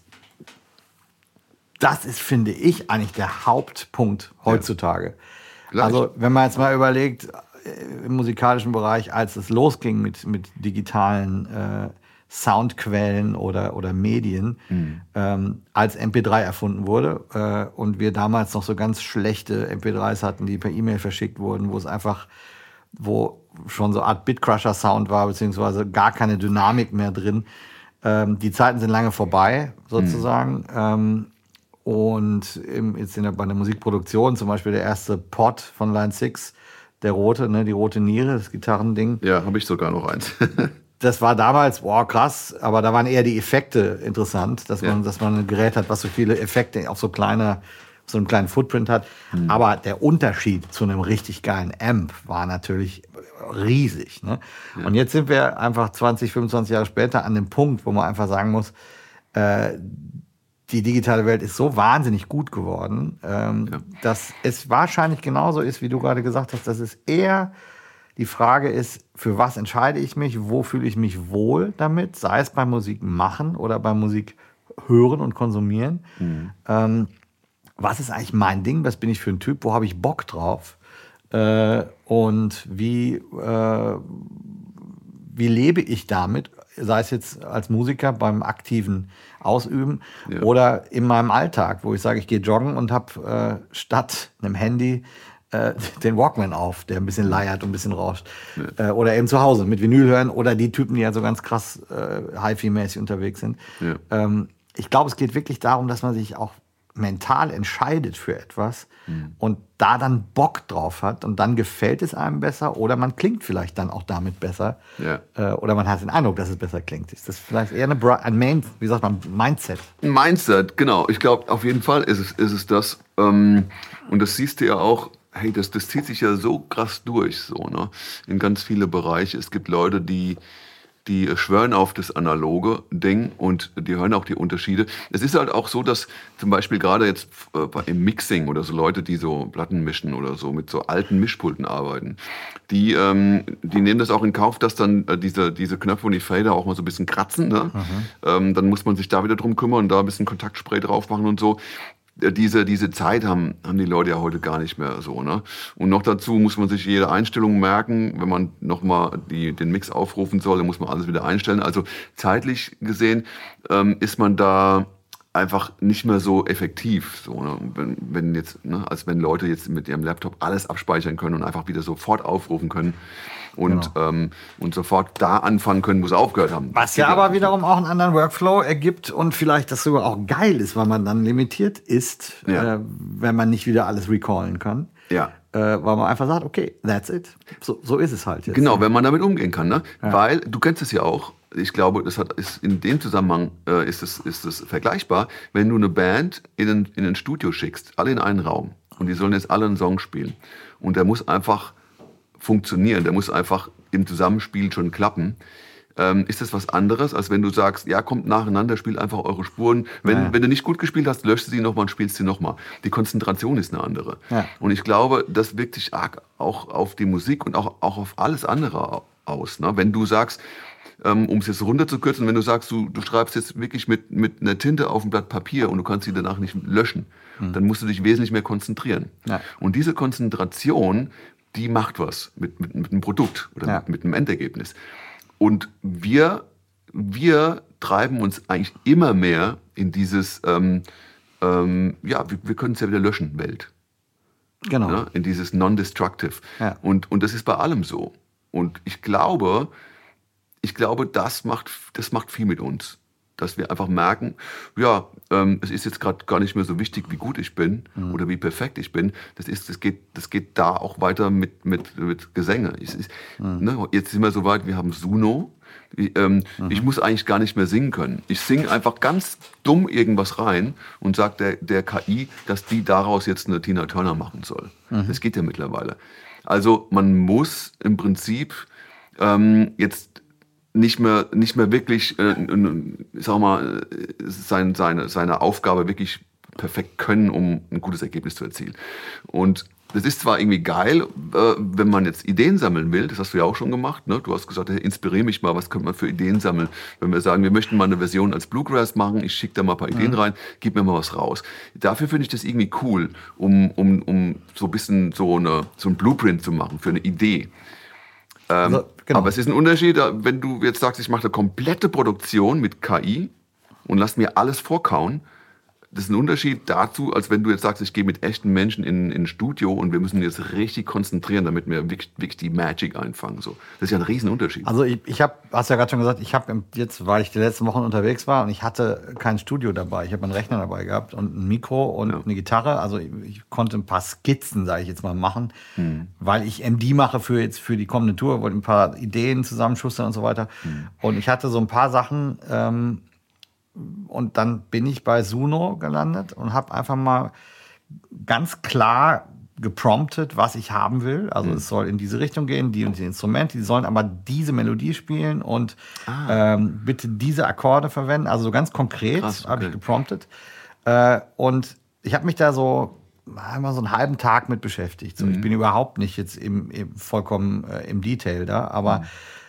das ist, finde ich, eigentlich der Hauptpunkt heutzutage. Ja. Also wenn man jetzt mal überlegt, im musikalischen Bereich, als es losging mit digitalen Soundquellen oder Medien, als MP3 erfunden wurde und wir damals noch so ganz schlechte MP3s hatten, die per E-Mail verschickt wurden, wo schon so eine Art Bitcrusher-Sound war, beziehungsweise gar keine Dynamik mehr drin. Die Zeiten sind lange vorbei, sozusagen. Und bei der Musikproduktion, zum Beispiel der erste Pod von Line 6, der rote, ne, die rote Niere, das Gitarrending. Ja, habe ich sogar noch eins. Das war damals, krass, aber da waren eher die Effekte interessant, dass man ein Gerät hat, was so viele Effekte auf so einem kleinen Footprint hat. Aber der Unterschied zu einem richtig geilen Amp war natürlich riesig. Ne? Ja. Und jetzt sind wir einfach 20, 25 Jahre später an dem Punkt, wo man einfach sagen muss, die digitale Welt ist so wahnsinnig gut geworden, dass es wahrscheinlich genauso ist, wie du gerade gesagt hast, dass es eher die Frage ist, für was entscheide ich mich, wo fühle ich mich wohl damit, sei es beim Musik machen oder beim Musik hören und konsumieren. Was ist eigentlich mein Ding, was bin ich für ein Typ, wo habe ich Bock drauf und wie lebe ich damit, sei es jetzt als Musiker beim aktiven Ausüben oder in meinem Alltag, wo ich sage, ich gehe joggen und habe statt einem Handy den Walkman auf, der ein bisschen leiert und ein bisschen rauscht. Oder eben zu Hause mit Vinyl hören oder die Typen, die ja so ganz krass Hi-Fi-mäßig unterwegs sind. Ich glaube, es geht wirklich darum, dass man sich auch mental entscheidet für etwas und da dann Bock drauf hat und dann gefällt es einem besser oder man klingt vielleicht dann auch damit besser oder man hat den Eindruck, dass es besser klingt. Ist das vielleicht eher wie sagt man, Mindset? Ein Mindset, genau. Ich glaube, auf jeden Fall ist es das. Und das siehst du ja auch, hey, das zieht sich ja so krass durch, so, ne? In ganz viele Bereiche. Es gibt Leute, die schwören auf das analoge Ding und die hören auch die Unterschiede. Es ist halt auch so, dass zum Beispiel gerade jetzt im Mixing oder so Leute, die so Platten mischen oder so mit so alten Mischpulten arbeiten, die nehmen das auch in Kauf, dass dann diese Knöpfe und die Fader auch mal so ein bisschen kratzen. Ne? Dann muss man sich da wieder drum kümmern und da ein bisschen Kontaktspray drauf machen und so. Diese Zeit haben die Leute ja heute gar nicht mehr so, ne? Und noch dazu muss man sich jede Einstellung merken. Wenn man nochmal den Mix aufrufen soll, dann muss man alles wieder einstellen. Also zeitlich gesehen ist man da einfach nicht mehr so effektiv, so, ne? Wenn jetzt, ne, als wenn Leute jetzt mit ihrem Laptop alles abspeichern können und einfach wieder sofort aufrufen können. Und sofort da anfangen können, wo sie aufgehört haben. Was ja aber wiederum auch einen anderen Workflow ergibt und vielleicht das sogar auch geil ist, weil man dann limitiert ist, wenn man nicht wieder alles recallen kann. Ja. Weil man einfach sagt, okay, that's it. So ist es halt jetzt. Genau, wenn man damit umgehen kann. Ne? Ja. Weil, du kennst es ja auch, ich glaube, ist in dem Zusammenhang ist es vergleichbar, wenn du eine Band in ein Studio schickst, alle in einen Raum und die sollen jetzt alle einen Song spielen und der muss einfach funktionieren, der muss einfach im Zusammenspiel schon klappen. Ist das was anderes, als wenn du sagst, ja, kommt nacheinander, spielt einfach eure Spuren. Wenn du nicht gut gespielt hast, löschst du sie nochmal und spielst sie nochmal. Die Konzentration ist eine andere. Ja. Und ich glaube, das wirkt sich arg auch auf die Musik und auch auf alles andere aus. Ne? Wenn du sagst, um es jetzt runterzukürzen, wenn du sagst, du schreibst jetzt wirklich mit einer Tinte auf ein Blatt Papier und du kannst sie danach nicht löschen, dann musst du dich wesentlich mehr konzentrieren. Ja. Und diese Konzentration, die macht was mit einem Produkt oder mit einem Endergebnis. Und wir treiben uns eigentlich immer mehr in dieses, wir können es ja wieder löschen, Welt. Genau. Ja, in dieses Non-Destructive. Ja. Und das ist bei allem so. Und ich glaube, das macht viel mit uns. Dass wir einfach merken, es ist jetzt gerade gar nicht mehr so wichtig, wie gut ich bin oder wie perfekt ich bin. Das geht da auch weiter mit Gesänge. Ne, jetzt sind wir so weit, wir haben Suno. Ich muss eigentlich gar nicht mehr singen können. Ich singe einfach ganz dumm irgendwas rein und sage der KI, dass die daraus jetzt eine Tina Turner machen soll. Das geht ja mittlerweile. Also man muss im Prinzip jetzt nicht mehr wirklich, sag mal, seine Aufgabe wirklich perfekt können, um ein gutes Ergebnis zu erzielen. Und das ist zwar irgendwie geil, wenn man jetzt Ideen sammeln will, das hast du ja auch schon gemacht, ne? Du hast gesagt, hey, inspiriere mich mal, was könnte man für Ideen sammeln? Wenn wir sagen, wir möchten mal eine Version als Bluegrass machen, ich schicke da mal ein paar Ideen rein, gib mir mal was raus. Dafür finde ich das irgendwie cool, um so ein bisschen so ein Blueprint zu machen für eine Idee. Genau. Aber es ist ein Unterschied, wenn du jetzt sagst, ich mache eine komplette Produktion mit KI und lass mir alles vorkauen. Das ist ein Unterschied dazu, als wenn du jetzt sagst, ich gehe mit echten Menschen in ein Studio und wir müssen jetzt richtig konzentrieren, damit wir wirklich die Magic einfangen. So. Das ist ja ein Riesenunterschied. Also hast ja gerade schon gesagt, ich habe jetzt, weil ich die letzten Wochen unterwegs war und ich hatte kein Studio dabei. Ich habe einen Rechner dabei gehabt und ein Mikro und eine Gitarre. Also ich konnte ein paar Skizzen, sage ich jetzt mal, machen, weil ich MD mache für die kommende Tour, wollte ein paar Ideen zusammenschustern und so weiter. Und ich hatte so ein paar Sachen, und dann bin ich bei Suno gelandet und habe einfach mal ganz klar gepromptet, was ich haben will. Also es soll in diese Richtung gehen, die und die Instrumente, die sollen aber diese Melodie spielen und bitte diese Akkorde verwenden. Also so ganz konkret habe ich gepromptet. Und ich habe mich da so einmal so einen halben Tag mit beschäftigt. So, ich bin überhaupt nicht jetzt vollkommen im Detail da, aber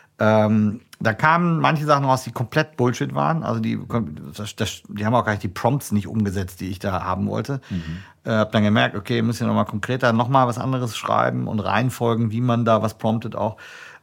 da kamen manche Sachen raus, die komplett Bullshit waren. Also die haben auch gar nicht die Prompts nicht umgesetzt, die ich da haben wollte. Hab dann gemerkt, okay, müssen wir nochmal konkreter nochmal was anderes schreiben und reinfolgen, wie man da was promptet auch.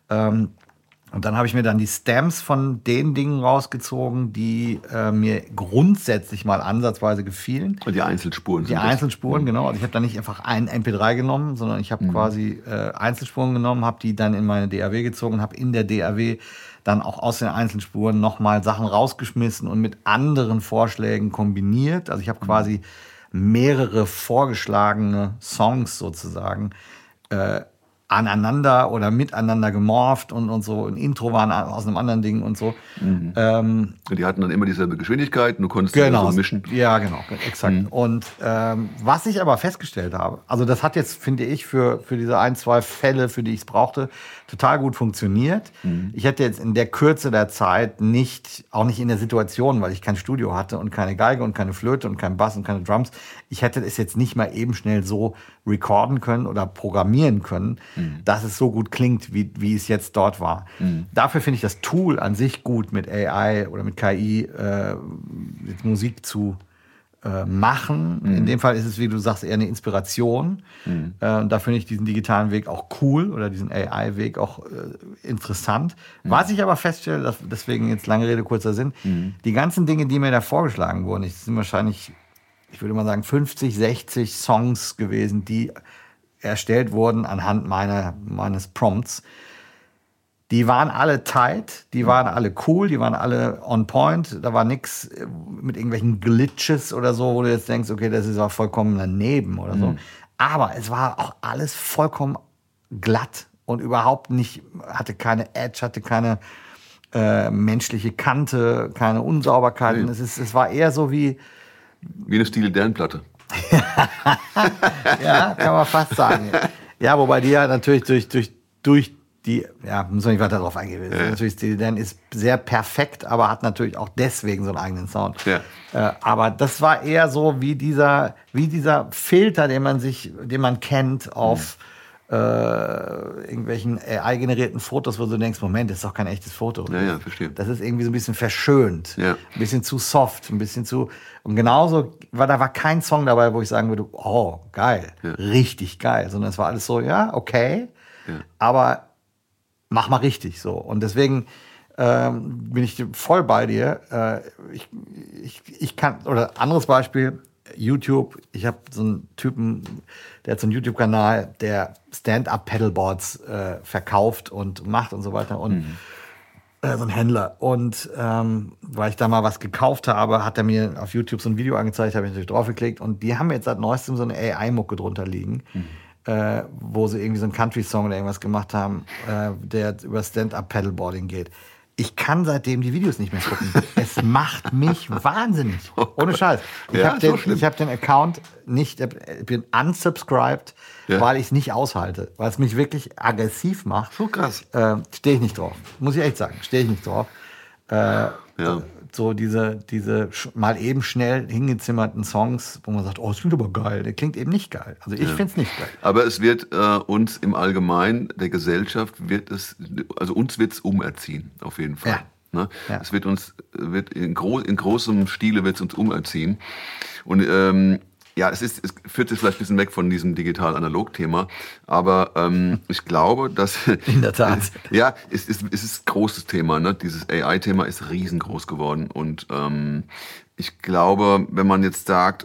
Und dann habe ich mir dann die Stamps von den Dingen rausgezogen, die mir grundsätzlich mal ansatzweise gefielen. Und die Einzelspuren. Die Einzelspuren, genau. Also ich habe da nicht einfach ein MP3 genommen, sondern ich habe quasi Einzelspuren genommen, habe die dann in meine DAW gezogen und habe in der DAW dann auch aus den Einzelspuren nochmal Sachen rausgeschmissen und mit anderen Vorschlägen kombiniert. Also ich habe quasi mehrere vorgeschlagene Songs sozusagen aneinander oder miteinander gemorpht und so. Ein Intro war aus einem anderen Ding und so. Und die hatten dann immer dieselbe Geschwindigkeit, du konntest die Genau, so mischen. ja, genau, exakt. Und was ich aber festgestellt habe, also das hat jetzt, finde ich, für diese 1, 2 Fälle, für die ich es brauchte, total gut funktioniert. Ich hätte jetzt in der Kürze der Zeit auch nicht in der Situation, weil ich kein Studio hatte und keine Geige und keine Flöte und kein Bass und keine Drums, ich hätte es jetzt nicht mal eben schnell so recorden können oder programmieren können, dass es so gut klingt, wie es jetzt dort war. Dafür finde ich das Tool an sich gut, mit AI oder mit KI jetzt Musik zu machen. In dem Fall ist es, wie du sagst, eher eine Inspiration. Da finde ich diesen digitalen Weg auch cool oder diesen AI-Weg auch interessant. Was ich aber feststelle, deswegen jetzt lange Rede, kurzer Sinn, die ganzen Dinge, die mir da vorgeschlagen wurden, das sind wahrscheinlich, ich würde mal sagen, 50, 60 Songs gewesen, die erstellt wurden anhand meines Prompts. Die waren alle tight, die waren alle cool, die waren alle on point. Da war nichts mit irgendwelchen Glitches oder so, wo du jetzt denkst, okay, das ist auch vollkommen daneben oder so. Aber es war auch alles vollkommen glatt und überhaupt nicht, hatte keine Edge, hatte keine menschliche Kante, keine Unsauberkeiten. Es war eher so wie eine Steely Dan-Platte. Ja, kann man fast sagen. Ja, wobei die ja natürlich durch die, ja, muss man nicht weiter darauf eingehen. Ja. Natürlich, Steely Dan ist sehr perfekt, aber hat natürlich auch deswegen so einen eigenen Sound. Ja. Aber das war eher so wie dieser Filter, den man kennt auf irgendwelchen AI-generierten Fotos, wo du denkst, Moment, das ist doch kein echtes Foto. Ja, verstehe. Das ist irgendwie so ein bisschen verschönt, ja. Ein bisschen zu soft, ein bisschen zu... Und genauso, da war kein Song dabei, wo ich sagen würde, oh, geil, richtig geil. Sondern es war alles so, ja, okay, aber mach mal richtig so. Und deswegen bin ich voll bei dir. Ich kann, oder anderes Beispiel, YouTube, ich habe so einen Typen, der hat so einen YouTube-Kanal, der Stand-Up-Pedalboards verkauft und macht und so weiter und so ein Händler. Und weil ich da mal was gekauft habe, hat er mir auf YouTube so ein Video angezeigt, habe ich natürlich draufgeklickt und die haben jetzt seit neuestem so eine AI-Mucke drunter liegen, wo sie irgendwie so einen Country-Song oder irgendwas gemacht haben, der über Stand-Up-Pedalboarding geht. Ich kann seitdem die Videos nicht mehr gucken. Es macht mich wahnsinnig. Ohne Scheiß. Ich habe den Account nicht, ich bin unsubscribed, weil ich es nicht aushalte. Weil es mich wirklich aggressiv macht. So krass. Stehe ich nicht drauf. Muss ich echt sagen. Stehe ich nicht drauf. So diese mal eben schnell hingezimmerten Songs, wo man sagt, oh, das klingt aber geil. Der klingt eben nicht geil. Also ich finde es nicht geil. Aber es wird uns im Allgemeinen, der Gesellschaft, uns wird es umerziehen, auf jeden Fall. Ja. Ne? Ja. Es wird in großem Stile wird es uns umerziehen. Und es führt sich vielleicht ein bisschen weg von diesem digital-analog-Thema, aber ich glaube, dass... In der Tat. Es ist ein großes Thema, ne? Dieses AI-Thema ist riesengroß geworden und ich glaube, wenn man jetzt sagt,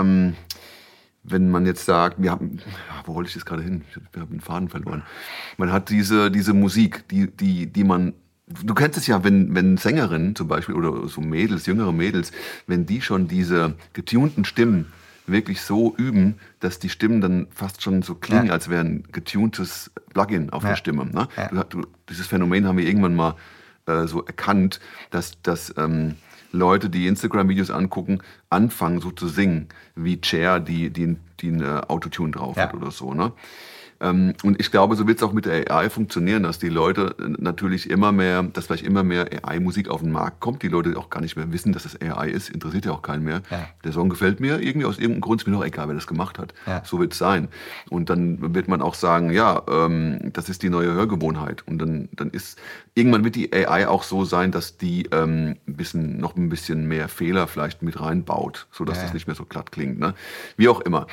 wo wollte ich jetzt gerade hin? Ich habe den Faden verloren. Man hat diese Musik, die man... Du kennst es ja, wenn Sängerinnen zum Beispiel oder so Mädels, jüngere Mädels, wenn die schon diese getunten Stimmen wirklich so üben, dass die Stimmen dann fast schon so klingen, als wäre ein getuntes Plugin auf der Stimme. Ne? Ja. Dieses Phänomen haben wir irgendwann mal so erkannt, dass Leute, die Instagram-Videos angucken, anfangen so zu singen, wie Cher, die ein Autotune drauf hat oder so. Ne? Und ich glaube, so wird es auch mit der AI funktionieren, dass die Leute natürlich dass vielleicht immer mehr AI-Musik auf den Markt kommt, die Leute auch gar nicht mehr wissen, dass das AI ist, interessiert ja auch keinen mehr. Ja. Der Song gefällt mir irgendwie aus irgendeinem Grund, ist mir doch egal, wer das gemacht hat. Ja. So wird es sein. Und dann wird man auch sagen, das ist die neue Hörgewohnheit. Und dann irgendwann wird die AI auch so sein, dass die noch ein bisschen mehr Fehler vielleicht mit reinbaut, sodass das nicht mehr so glatt klingt. Ne? Wie auch immer.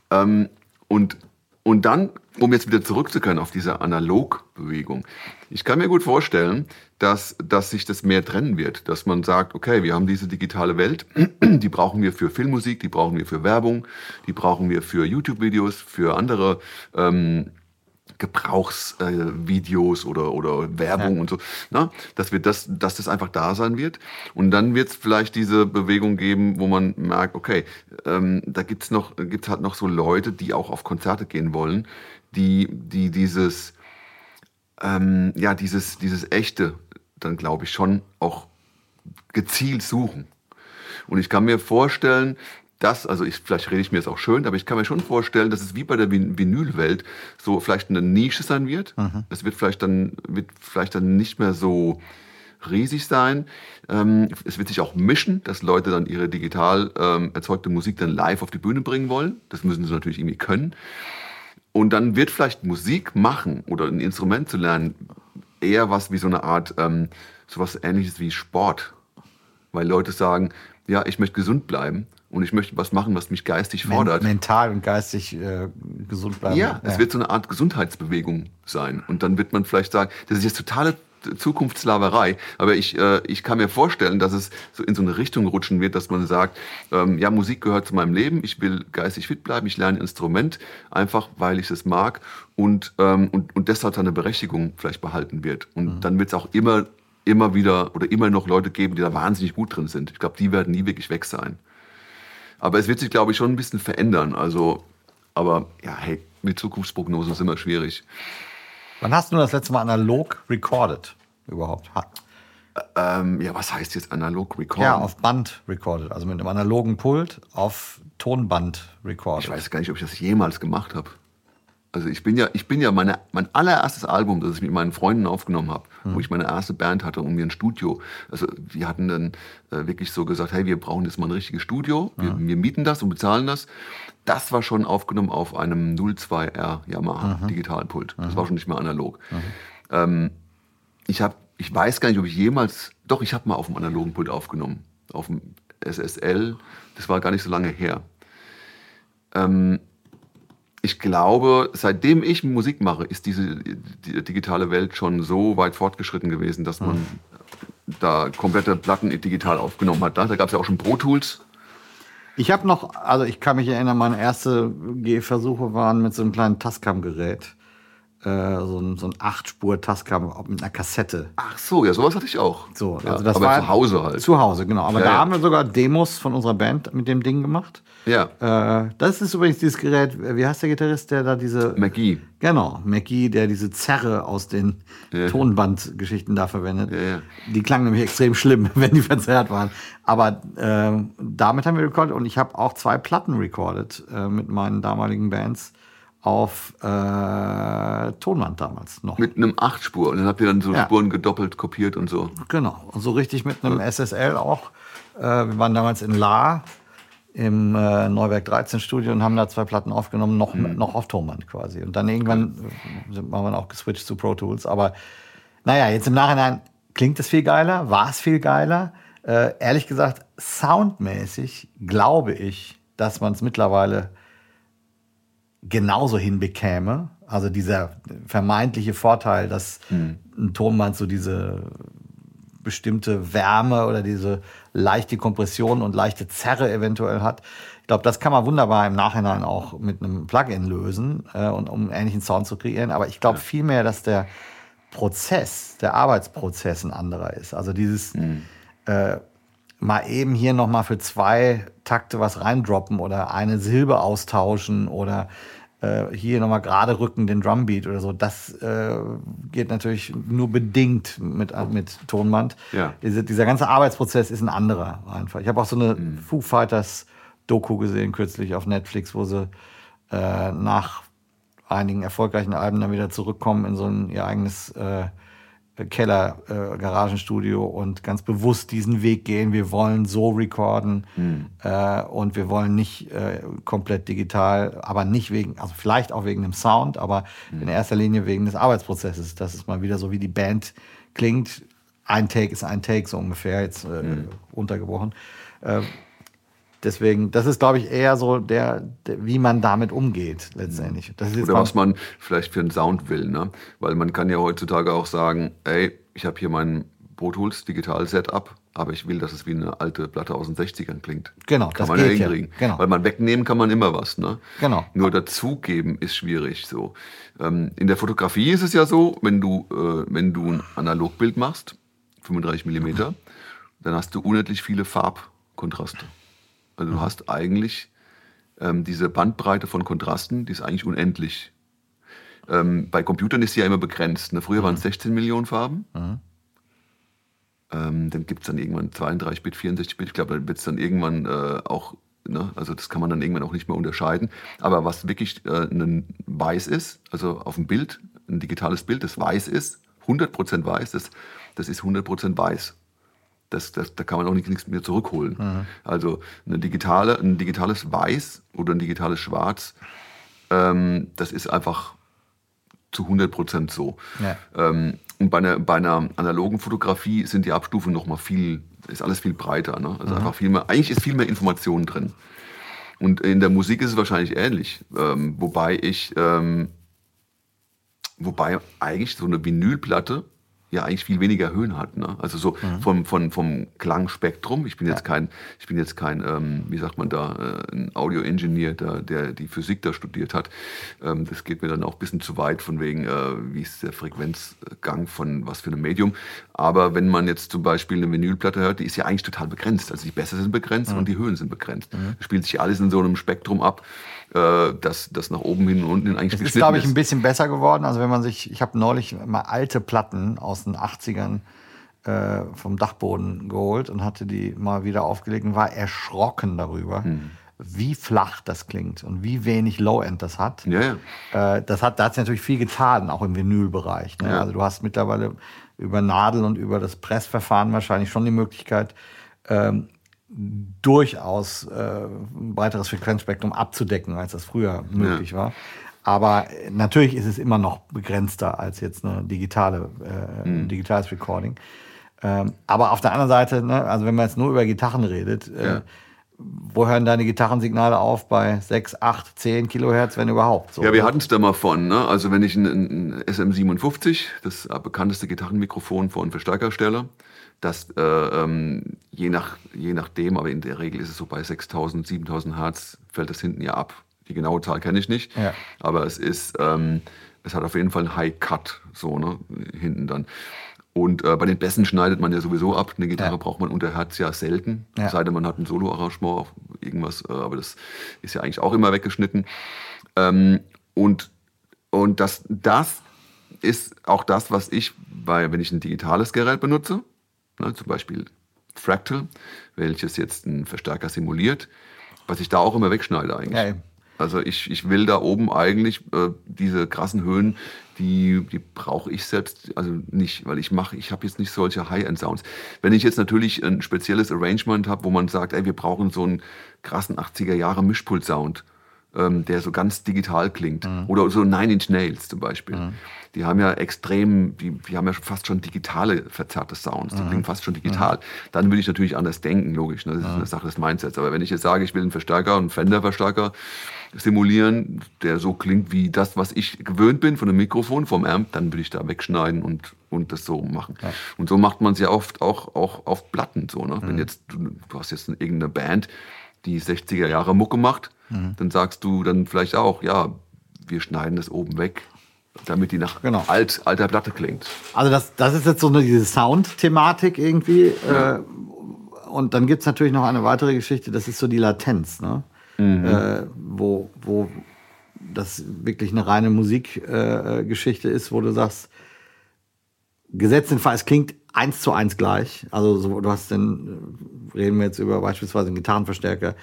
Und dann, um jetzt wieder zurückzukehren auf diese Analogbewegung, ich kann mir gut vorstellen, dass sich das mehr trennen wird, dass man sagt, okay, wir haben diese digitale Welt, die brauchen wir für Filmmusik, die brauchen wir für Werbung, die brauchen wir für YouTube-Videos, für andere Gebrauchsvideos oder Werbung und so, na, dass das einfach da sein wird. Und dann wird es vielleicht diese Bewegung geben, wo man merkt, okay, da gibt's halt noch so Leute, die auch auf Konzerte gehen wollen, die dieses Echte dann, glaube ich, schon auch gezielt suchen. Und ich kann mir vorstellen, vielleicht rede ich mir jetzt auch schön, aber ich kann mir schon vorstellen, dass es wie bei der Vinylwelt so vielleicht eine Nische sein wird. Es wird vielleicht dann nicht mehr so riesig sein. Es wird sich auch mischen, dass Leute dann ihre digital erzeugte Musik dann live auf die Bühne bringen wollen. Das müssen sie natürlich irgendwie können. Und dann wird vielleicht Musik machen oder ein Instrument zu lernen eher was wie so eine Art, sowas Ähnliches wie Sport. Weil Leute sagen, ja, ich möchte gesund bleiben und ich möchte was machen, was mich geistig fordert. Mental und geistig gesund bleiben. Ja, es wird so eine Art Gesundheitsbewegung sein. Und dann wird man vielleicht sagen, das ist jetzt totale Zukunftslaberei, aber ich kann mir vorstellen, dass es so in so eine Richtung rutschen wird, dass man sagt, ja, Musik gehört zu meinem Leben, ich will geistig fit bleiben, ich lerne ein Instrument, einfach weil ich es mag und deshalb seine Berechtigung vielleicht behalten wird. Und dann wird es auch immer wieder oder immer noch Leute geben, die da wahnsinnig gut drin sind. Ich glaube, die werden nie wirklich weg sein. Aber es wird sich, glaube ich, schon ein bisschen verändern. Also, aber ja, hey, mit Zukunftsprognosen ist immer schwierig. Wann hast du das letzte Mal analog recorded überhaupt? Ja, was heißt jetzt analog recorded? Ja, auf Band recorded, also mit einem analogen Pult auf Tonband recorded. Ich weiß gar nicht, ob ich das jemals gemacht habe. Also ich bin ja mein allererstes Album, das ich mit meinen Freunden aufgenommen habe, wo ich meine erste Band hatte und mir ein Studio. Also wir hatten dann wirklich so gesagt, hey, wir brauchen jetzt mal ein richtiges Studio, wir mieten das und bezahlen das. Das war schon aufgenommen auf einem 02R Yamaha Digitalpult. Das war schon nicht mehr analog. Ich weiß gar nicht, ob ich jemals, doch, ich habe mal auf dem analogen Pult aufgenommen, auf dem SSL. Das war gar nicht so lange her. Ich glaube, seitdem ich Musik mache, ist die digitale Welt schon so weit fortgeschritten gewesen, dass man da komplette Platten digital aufgenommen hat. Da gab es ja auch schon Pro Tools. Ich kann mich erinnern, meine erste Gehversuche waren mit so einem kleinen Tascam-Gerät. So ein 8-Spur-Tascam mit einer Kassette. Ach so, ja, sowas hatte ich auch. So, ja, also das aber war zu Hause halt. Zu Hause, genau. Aber ja, da haben wir sogar Demos von unserer Band mit dem Ding gemacht. Ja. Das ist übrigens dieses Gerät, wie heißt der Gitarrist, der da diese... McGee. Genau, McGee, der diese Zerre aus den Tonbandgeschichten da verwendet. Ja. Die klangen nämlich extrem schlimm, wenn die verzerrt waren. Aber damit haben wir recorded und ich habe auch 2 Platten recorded mit meinen damaligen Bands auf Tonband damals noch. Mit einem 8-Spur und dann habt ihr dann so Spuren gedoppelt kopiert und so. Genau, und so richtig mit einem SSL auch. Wir waren damals in Lahr im Neuwerk 13 Studio und haben da 2 Platten aufgenommen, noch auf Tonband quasi. Und dann irgendwann sind wir auch geswitcht zu Pro Tools. Aber naja, jetzt im Nachhinein klingt es viel geiler, war es viel geiler. Ehrlich gesagt, soundmäßig glaube ich, dass man es mittlerweile genauso hinbekäme. Also dieser vermeintliche Vorteil, dass ein Tonband so diese bestimmte Wärme oder diese leichte Kompression und leichte Zerre eventuell hat. Ich glaube, das kann man wunderbar im Nachhinein auch mit einem Plugin lösen, und um einen ähnlichen Sound zu kreieren. Aber ich glaube vielmehr, dass der Arbeitsprozess ein anderer ist. Also dieses mal eben hier nochmal für 2 Takte was reindroppen oder eine Silbe austauschen oder hier nochmal gerade rücken, den Drumbeat oder so, das geht natürlich nur bedingt mit Tonband. Ja. Dieser ganze Arbeitsprozess ist ein anderer einfach. Ich habe auch so eine Foo Fighters Doku gesehen kürzlich auf Netflix, wo sie nach einigen erfolgreichen Alben dann wieder zurückkommen in ihr eigenes Keller-Garagenstudio und ganz bewusst diesen Weg gehen. Wir wollen so recorden und wir wollen nicht komplett digital, aber nicht also vielleicht auch wegen dem Sound, aber in erster Linie wegen des Arbeitsprozesses. Das ist mal wieder so, wie die Band klingt. Ein Take ist ein Take, so ungefähr, jetzt runtergebrochen. Deswegen, das ist, glaube ich, eher so wie man damit umgeht, letztendlich. Das ist jetzt oder was man vielleicht für einen Sound will, ne? Weil man kann ja heutzutage auch sagen, ey, ich habe hier mein Pro Tools Digital Setup, aber ich will, dass es wie eine alte Platte aus den 60ern klingt. Genau, kann das man ja geht ja. hinkriegen. Genau. Weil man wegnehmen kann man immer was. Ne? Genau. Nur dazugeben ist schwierig. So. In der Fotografie ist es ja so, wenn du ein Analogbild machst, 35 mm, dann hast du unendlich viele Farbkontraste. Also du hast eigentlich diese Bandbreite von Kontrasten, die ist eigentlich unendlich. Bei Computern ist sie ja immer begrenzt. Ne? Früher waren es 16 Millionen Farben. Dann gibt es dann irgendwann 32-Bit, 64-Bit. Ich glaube, dann wird es dann irgendwann auch, ne? Also das kann man dann irgendwann auch nicht mehr unterscheiden. Aber was wirklich ein Weiß ist, also auf dem Bild, ein digitales Bild, das weiß ist, 100% weiß, das ist 100% weiß. Da kann man auch nichts mehr zurückholen. Also ein digitales Weiß oder ein digitales Schwarz, das ist einfach zu 100% so. Ja. Und bei einer analogen Fotografie sind die Abstufungen nochmal ist alles viel breiter. Ne? Also einfach eigentlich ist viel mehr Information drin. Und in der Musik ist es wahrscheinlich ähnlich. Wobei eigentlich so eine Vinylplatte ja eigentlich viel weniger Höhen hat. Ne? Also so vom Klangspektrum. Ich bin jetzt kein, wie sagt man da, ein Audio-Engineer, der die Physik da studiert hat. Das geht mir dann auch ein bisschen zu weit von wegen, wie ist der Frequenzgang von was für einem Medium. Aber wenn man jetzt zum Beispiel eine Vinylplatte hört, die ist ja eigentlich total begrenzt. Also die Bässe sind begrenzt und die Höhen sind begrenzt. Das spielt sich alles in so einem Spektrum ab, das nach oben hin und unten hin eigentlich geschnitten ist. Das ist, glaube ich, ein bisschen besser geworden. Also wenn ich habe neulich mal alte Platten aus den 80ern vom Dachboden geholt und hatte die mal wieder aufgelegt und war erschrocken darüber, wie flach das klingt und wie wenig Low-End das hat. Ja. Da hat es natürlich viel getan, auch im Vinylbereich. Ne? Ja. Also du hast mittlerweile über Nadel und über das Pressverfahren wahrscheinlich schon die Möglichkeit, durchaus ein breiteres Frequenzspektrum abzudecken, als das früher möglich war. Aber natürlich ist es immer noch begrenzter als jetzt ein digitales Recording. Aber auf der anderen Seite, ne, also wenn man jetzt nur über Gitarren redet, wo hören deine Gitarrensignale auf? Bei 6, 8, 10 Kilohertz, wenn überhaupt? So, ja, wir hatten es da mal von. Ne? Also wenn ich ein SM57, das bekannteste Gitarrenmikrofon von Verstärkersteller, das je nachdem, aber in der Regel ist es so bei 6000, 7000 Hertz, fällt das hinten ja ab. Die genaue Zahl kenne ich nicht, aber es hat auf jeden Fall einen High Cut, so, ne, hinten dann. Und bei den Bässen schneidet man ja sowieso ab. Eine Gitarre braucht man unter Herz ja selten, es sei denn, man hat ein Solo-Arrangement auf irgendwas, aber das ist ja eigentlich auch immer weggeschnitten. Und das ist auch das, was ich wenn ich ein digitales Gerät benutze, ne, zum Beispiel Fractal, welches jetzt einen Verstärker simuliert, was ich da auch immer wegschneide eigentlich. Ja. Also ich will da oben eigentlich diese krassen Höhen, die brauche ich selbst also nicht, weil ich habe jetzt nicht solche High-End-Sounds. Wenn ich jetzt natürlich ein spezielles Arrangement habe, wo man sagt, wir brauchen so einen krassen 80er-Jahre-Mischpult-Sound, der so ganz digital klingt. Oder so Nine Inch Nails zum Beispiel. Die haben ja die haben ja fast schon digitale, verzerrte Sounds. Die klingen fast schon digital. Dann würde ich natürlich anders denken, logisch. Ne? Das ist eine Sache des Mindsets. Aber wenn ich jetzt sage, ich will einen Verstärker, einen Fender-Verstärker simulieren, der so klingt wie das, was ich gewöhnt bin von einem Mikrofon, vom Amp, dann würde ich da wegschneiden und das so machen. Ja. Und so macht man es ja oft auch auf Platten. So, ne? Wenn jetzt, du hast jetzt irgendeine Band, die 60er Jahre Mucke macht, dann sagst du dann vielleicht auch, ja, wir schneiden das oben weg, damit die nach alter Platte klingt. Also das ist jetzt so diese Sound-Thematik irgendwie. Ja. Und dann gibt es natürlich noch eine weitere Geschichte, das ist so die Latenz, ne? Wo das wirklich eine reine Musikgeschichte ist, wo du sagst, gesetzt den Fall, es klingt 1:1 gleich. Also so, reden wir jetzt über beispielsweise einen Gitarrenverstärker,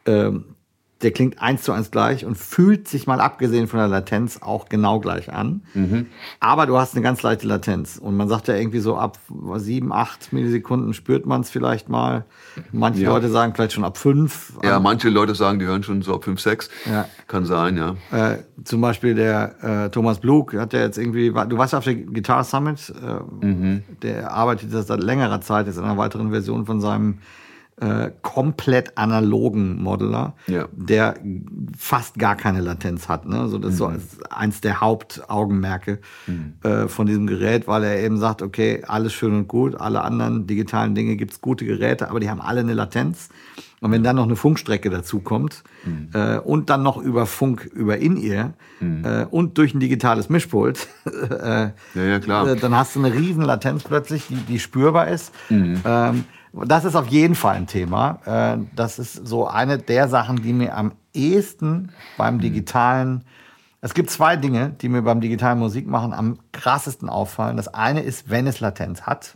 der klingt 1:1 gleich und fühlt sich mal abgesehen von der Latenz auch genau gleich an. Aber du hast eine ganz leichte Latenz. Und man sagt ja irgendwie so ab 7, 8 Millisekunden spürt man es vielleicht mal. Manche Leute sagen vielleicht schon ab 5. Ja, manche Leute sagen, die hören schon so ab 5, 6. Ja. Kann sein, ja. Zum Beispiel der Thomas Blug hat ja jetzt irgendwie, du warst auf der Guitar Summit, der arbeitet seit längerer Zeit jetzt in einer weiteren Version von seinem komplett analogen Modeler, Ja. der fast gar keine Latenz hat. Ne? Also das ist so eins der Hauptaugenmerke von diesem Gerät, weil er eben sagt, okay, alles schön und gut, alle anderen digitalen Dinge gibt es gute Geräte, aber die haben alle eine Latenz. Und wenn dann noch eine Funkstrecke dazu kommt und dann noch über Funk, über In-Ear und durch ein digitales Mischpult, Ja, klar. dann hast du eine riesen Latenz plötzlich, die spürbar ist. Das ist auf jeden Fall ein Thema. Das ist so eine der Sachen, die mir am ehesten beim digitalen, es gibt zwei Dinge, die mir beim digitalen Musikmachen am krassesten auffallen. Das eine ist, wenn es Latenz hat.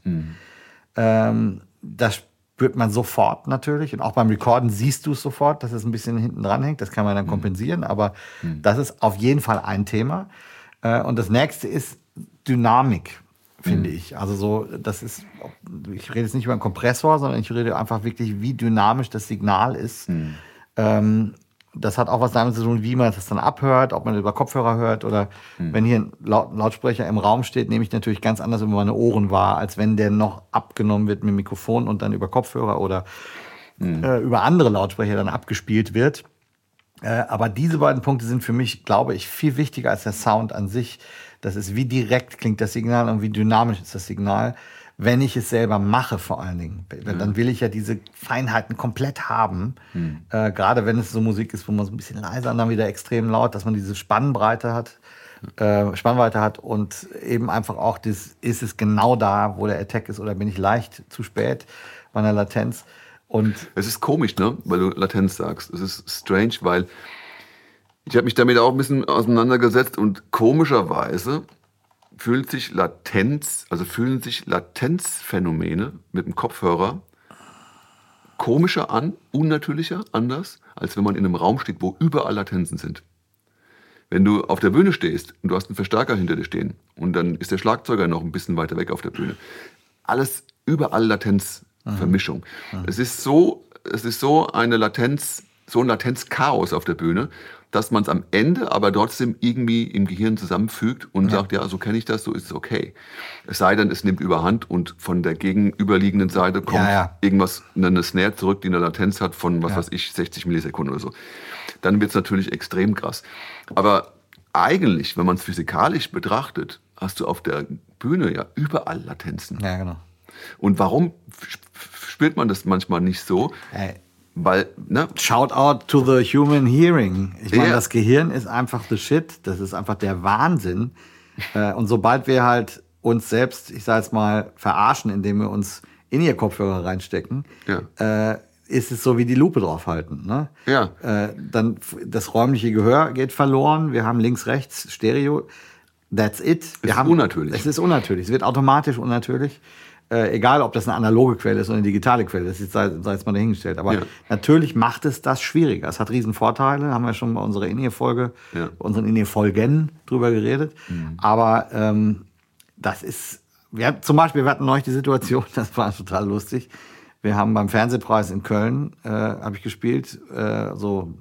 Das spürt man sofort natürlich. Und auch beim Recorden siehst du es sofort, dass es ein bisschen hinten dran hängt. Das kann man dann kompensieren. Aber das ist auf jeden Fall ein Thema. Und das nächste ist Dynamik, finde ich. Also so, das ist, ich rede jetzt nicht über einen Kompressor, sondern ich rede einfach wirklich, wie dynamisch das Signal ist. Das hat auch was damit zu tun, wie man das dann abhört, ob man über Kopfhörer hört oder wenn hier ein Lautsprecher im Raum steht, nehme ich natürlich ganz anders über meine Ohren wahr, als wenn der noch abgenommen wird mit dem Mikrofon und dann über Kopfhörer oder über andere Lautsprecher dann abgespielt wird. Aber diese beiden Punkte sind für mich, glaube ich, viel wichtiger als der Sound an sich. Das ist, wie direkt klingt das Signal und wie dynamisch ist das Signal, wenn ich es selber mache vor allen Dingen. Dann will ich ja diese Feinheiten komplett haben. Gerade wenn es so Musik ist, wo man so ein bisschen leiser und dann wieder extrem laut, dass man diese Spannweite hat und eben einfach auch, ist es genau da, wo der Attack ist oder bin ich leicht zu spät bei einer Latenz. Und es ist komisch, ne, weil du Latenz sagst. Es ist strange, weil ich habe mich damit auch ein bisschen auseinandergesetzt und komischerweise fühlen sich Latenzphänomene mit dem Kopfhörer komischer an, unnatürlicher, anders, als wenn man in einem Raum steht, wo überall Latenzen sind. Wenn du auf der Bühne stehst und du hast einen Verstärker hinter dir stehen und dann ist der Schlagzeuger noch ein bisschen weiter weg auf der Bühne, alles überall Latenzvermischung. Es ist so eine Latenz, so ein Latenzchaos auf der Bühne, dass man es am Ende aber trotzdem irgendwie im Gehirn zusammenfügt und sagt, ja, so kenne ich das, so ist es okay. Es sei denn, es nimmt überhand und von der gegenüberliegenden Seite kommt irgendwas, eine Snare zurück, die eine Latenz hat von, was weiß ich, 60 Millisekunden oder so. Dann wird es natürlich extrem krass. Aber eigentlich, wenn man es physikalisch betrachtet, hast du auf der Bühne ja überall Latenzen. ja, genau. Und warum spürt man das manchmal nicht so? Weil, ne? Shout out to the human hearing. Ich meine, das Gehirn ist einfach the shit. Das ist einfach der Wahnsinn. Und sobald wir halt uns selbst, ich sag jetzt mal, verarschen, indem wir uns in ihr Kopfhörer reinstecken, ist es so wie die Lupe draufhalten. Ne? Ja. Dann das räumliche Gehör geht verloren. Wir haben links, rechts, Stereo. That's it. Es ist unnatürlich. Es ist unnatürlich. Es wird automatisch unnatürlich. Egal, ob das eine analoge Quelle ist oder eine digitale Quelle, das sei jetzt mal dahingestellt. Aber natürlich macht es das schwieriger. Es hat riesen Vorteile, haben wir schon bei unserer In-Ear-Folge, bei unseren In-Ear-Folgen drüber geredet. Aber das ist, wir hatten neulich die Situation, das war total lustig. Wir haben beim Fernsehpreis in Köln, habe ich gespielt, so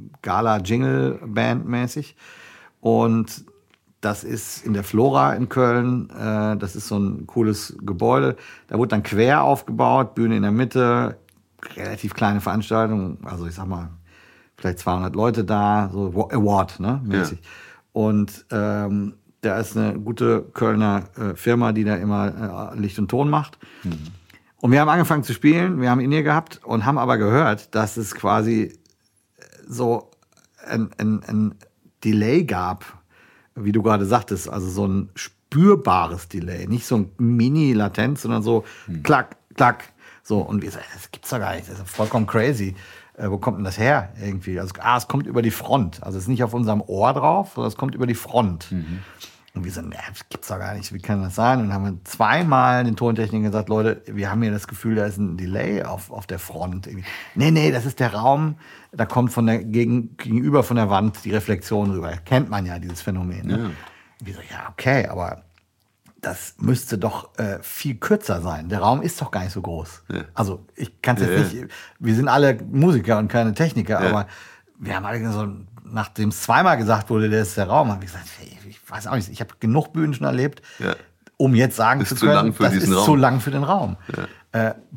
Gala-Jingle-Band-mäßig. Und das ist in der Flora in Köln. Das ist so ein cooles Gebäude. Da wurde dann quer aufgebaut, Bühne in der Mitte, relativ kleine Veranstaltung. Also ich sag mal, vielleicht 200 Leute da, so Award, ne, mäßig. Ja. Und da ist eine gute Kölner Firma, die da immer Licht und Ton macht. Und wir haben angefangen zu spielen, wir haben In-Ear gehabt und haben aber gehört, dass es quasi so ein Delay gab, wie du gerade sagtest, also so ein spürbares Delay, nicht so ein Mini-Latenz, sondern so klack, klack, so. Und wir sagen, das gibt's doch gar nicht, das ist vollkommen crazy. Wo kommt denn das her irgendwie? Also, es kommt über die Front, also es ist nicht auf unserem Ohr drauf, sondern es kommt über die Front. Und wir sagen, das gibt's doch gar nicht, wie kann das sein? Und dann haben wir zweimal den Tontechnikern gesagt, Leute, wir haben hier das Gefühl, da ist ein Delay auf der Front. Nee, das ist der Raum, da kommt von der gegenüber von der Wand die Reflexion rüber. Kennt man ja, dieses Phänomen. Ne? Ja. Und wir so, ja, okay, aber das müsste doch viel kürzer sein. Der Raum ist doch gar nicht so groß. Ja. Also ich kann es jetzt nicht, wir sind alle Musiker und keine Techniker, aber wir haben alle so, nachdem es zweimal gesagt wurde, der ist der Raum, habe ich gesagt, hey, ich weiß auch nicht, ich habe genug Bühnen schon erlebt, um jetzt sagen zu können, das ist zu lang für den Raum.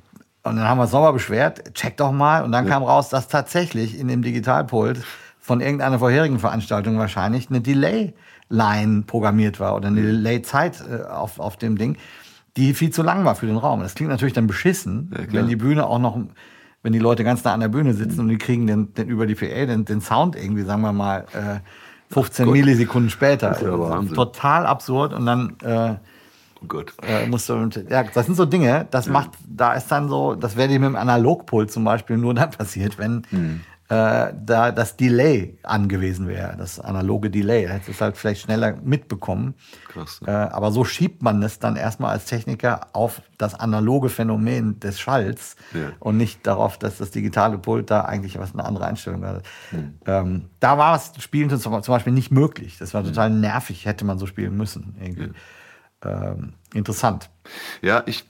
Und dann haben wir uns nochmal beschwert, check doch mal. Und dann kam raus, dass tatsächlich in dem Digitalpult von irgendeiner vorherigen Veranstaltung wahrscheinlich eine Delay-Line programmiert war oder eine Delay-Zeit auf dem Ding, die viel zu lang war für den Raum. Das klingt natürlich dann beschissen, wenn die Bühne auch noch, wenn die Leute ganz nah an der Bühne sitzen und die kriegen den über die PA den Sound irgendwie, sagen wir mal, 15 Millisekunden später. Das ist ja Wahnsinn. Total absurd. Und dann Gut. musst du, ja, das sind so Dinge, das macht, da ist dann so, das wäre dir mit dem Analogpult zum Beispiel nur dann passiert, wenn da das Delay angewiesen wäre, das analoge Delay. Da hättest du es halt vielleicht schneller mitbekommen. Krass. Aber so schiebt man es dann erstmal als Techniker auf das analoge Phänomen des Schalls und nicht darauf, dass das digitale Pult da eigentlich eine andere Einstellung hat. Da war das Spielen zum Beispiel nicht möglich. Das war total nervig, hätte man so spielen müssen. Irgendwie. Interessant. Ja, ich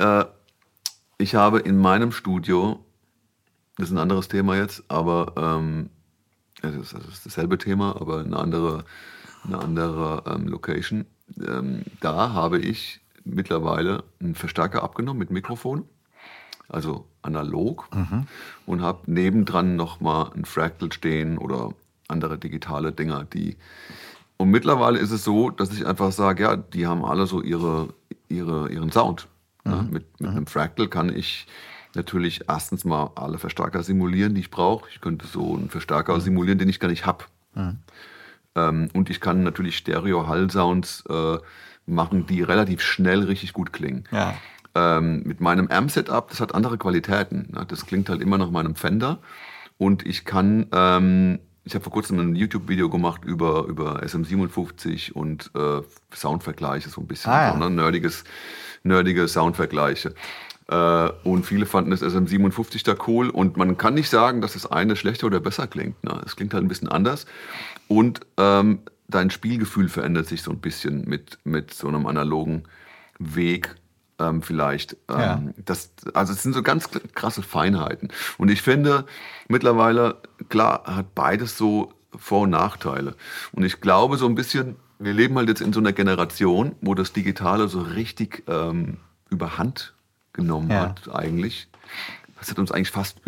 habe in meinem Studio, das ist ein anderes Thema jetzt, aber das ist dasselbe Thema, aber eine andere Location. Da habe ich mittlerweile einen Verstärker abgenommen mit Mikrofon, also analog, und habe nebendran nochmal ein Fractal stehen oder andere digitale Dinger, und mittlerweile ist es so, dass ich einfach sage, ja, die haben alle so ihren Sound. Ja, mit einem Fractal kann ich natürlich erstens mal alle Verstärker simulieren, die ich brauche. Ich könnte so einen Verstärker simulieren, den ich gar nicht habe. Und ich kann natürlich Stereo-Hall-Sounds machen, die relativ schnell richtig gut klingen. Ja. Mit meinem Amp-Setup, das hat andere Qualitäten. Ne? Das klingt halt immer nach meinem Fender. Und ich kann... ich habe vor kurzem ein YouTube-Video gemacht über SM57 und Soundvergleiche, so ein bisschen, nerdige Soundvergleiche. Und viele fanden das SM57 da cool. Und man kann nicht sagen, dass das eine schlechter oder besser klingt. Ne? Es klingt halt ein bisschen anders. Und dein Spielgefühl verändert sich so ein bisschen mit so einem analogen Weg. Vielleicht. Also es sind so ganz krasse Feinheiten. Und ich finde, mittlerweile, klar, hat beides so Vor- und Nachteile. Und ich glaube so ein bisschen, wir leben halt jetzt in so einer Generation, wo das Digitale so richtig überhand genommen hat eigentlich. Das hat uns eigentlich fast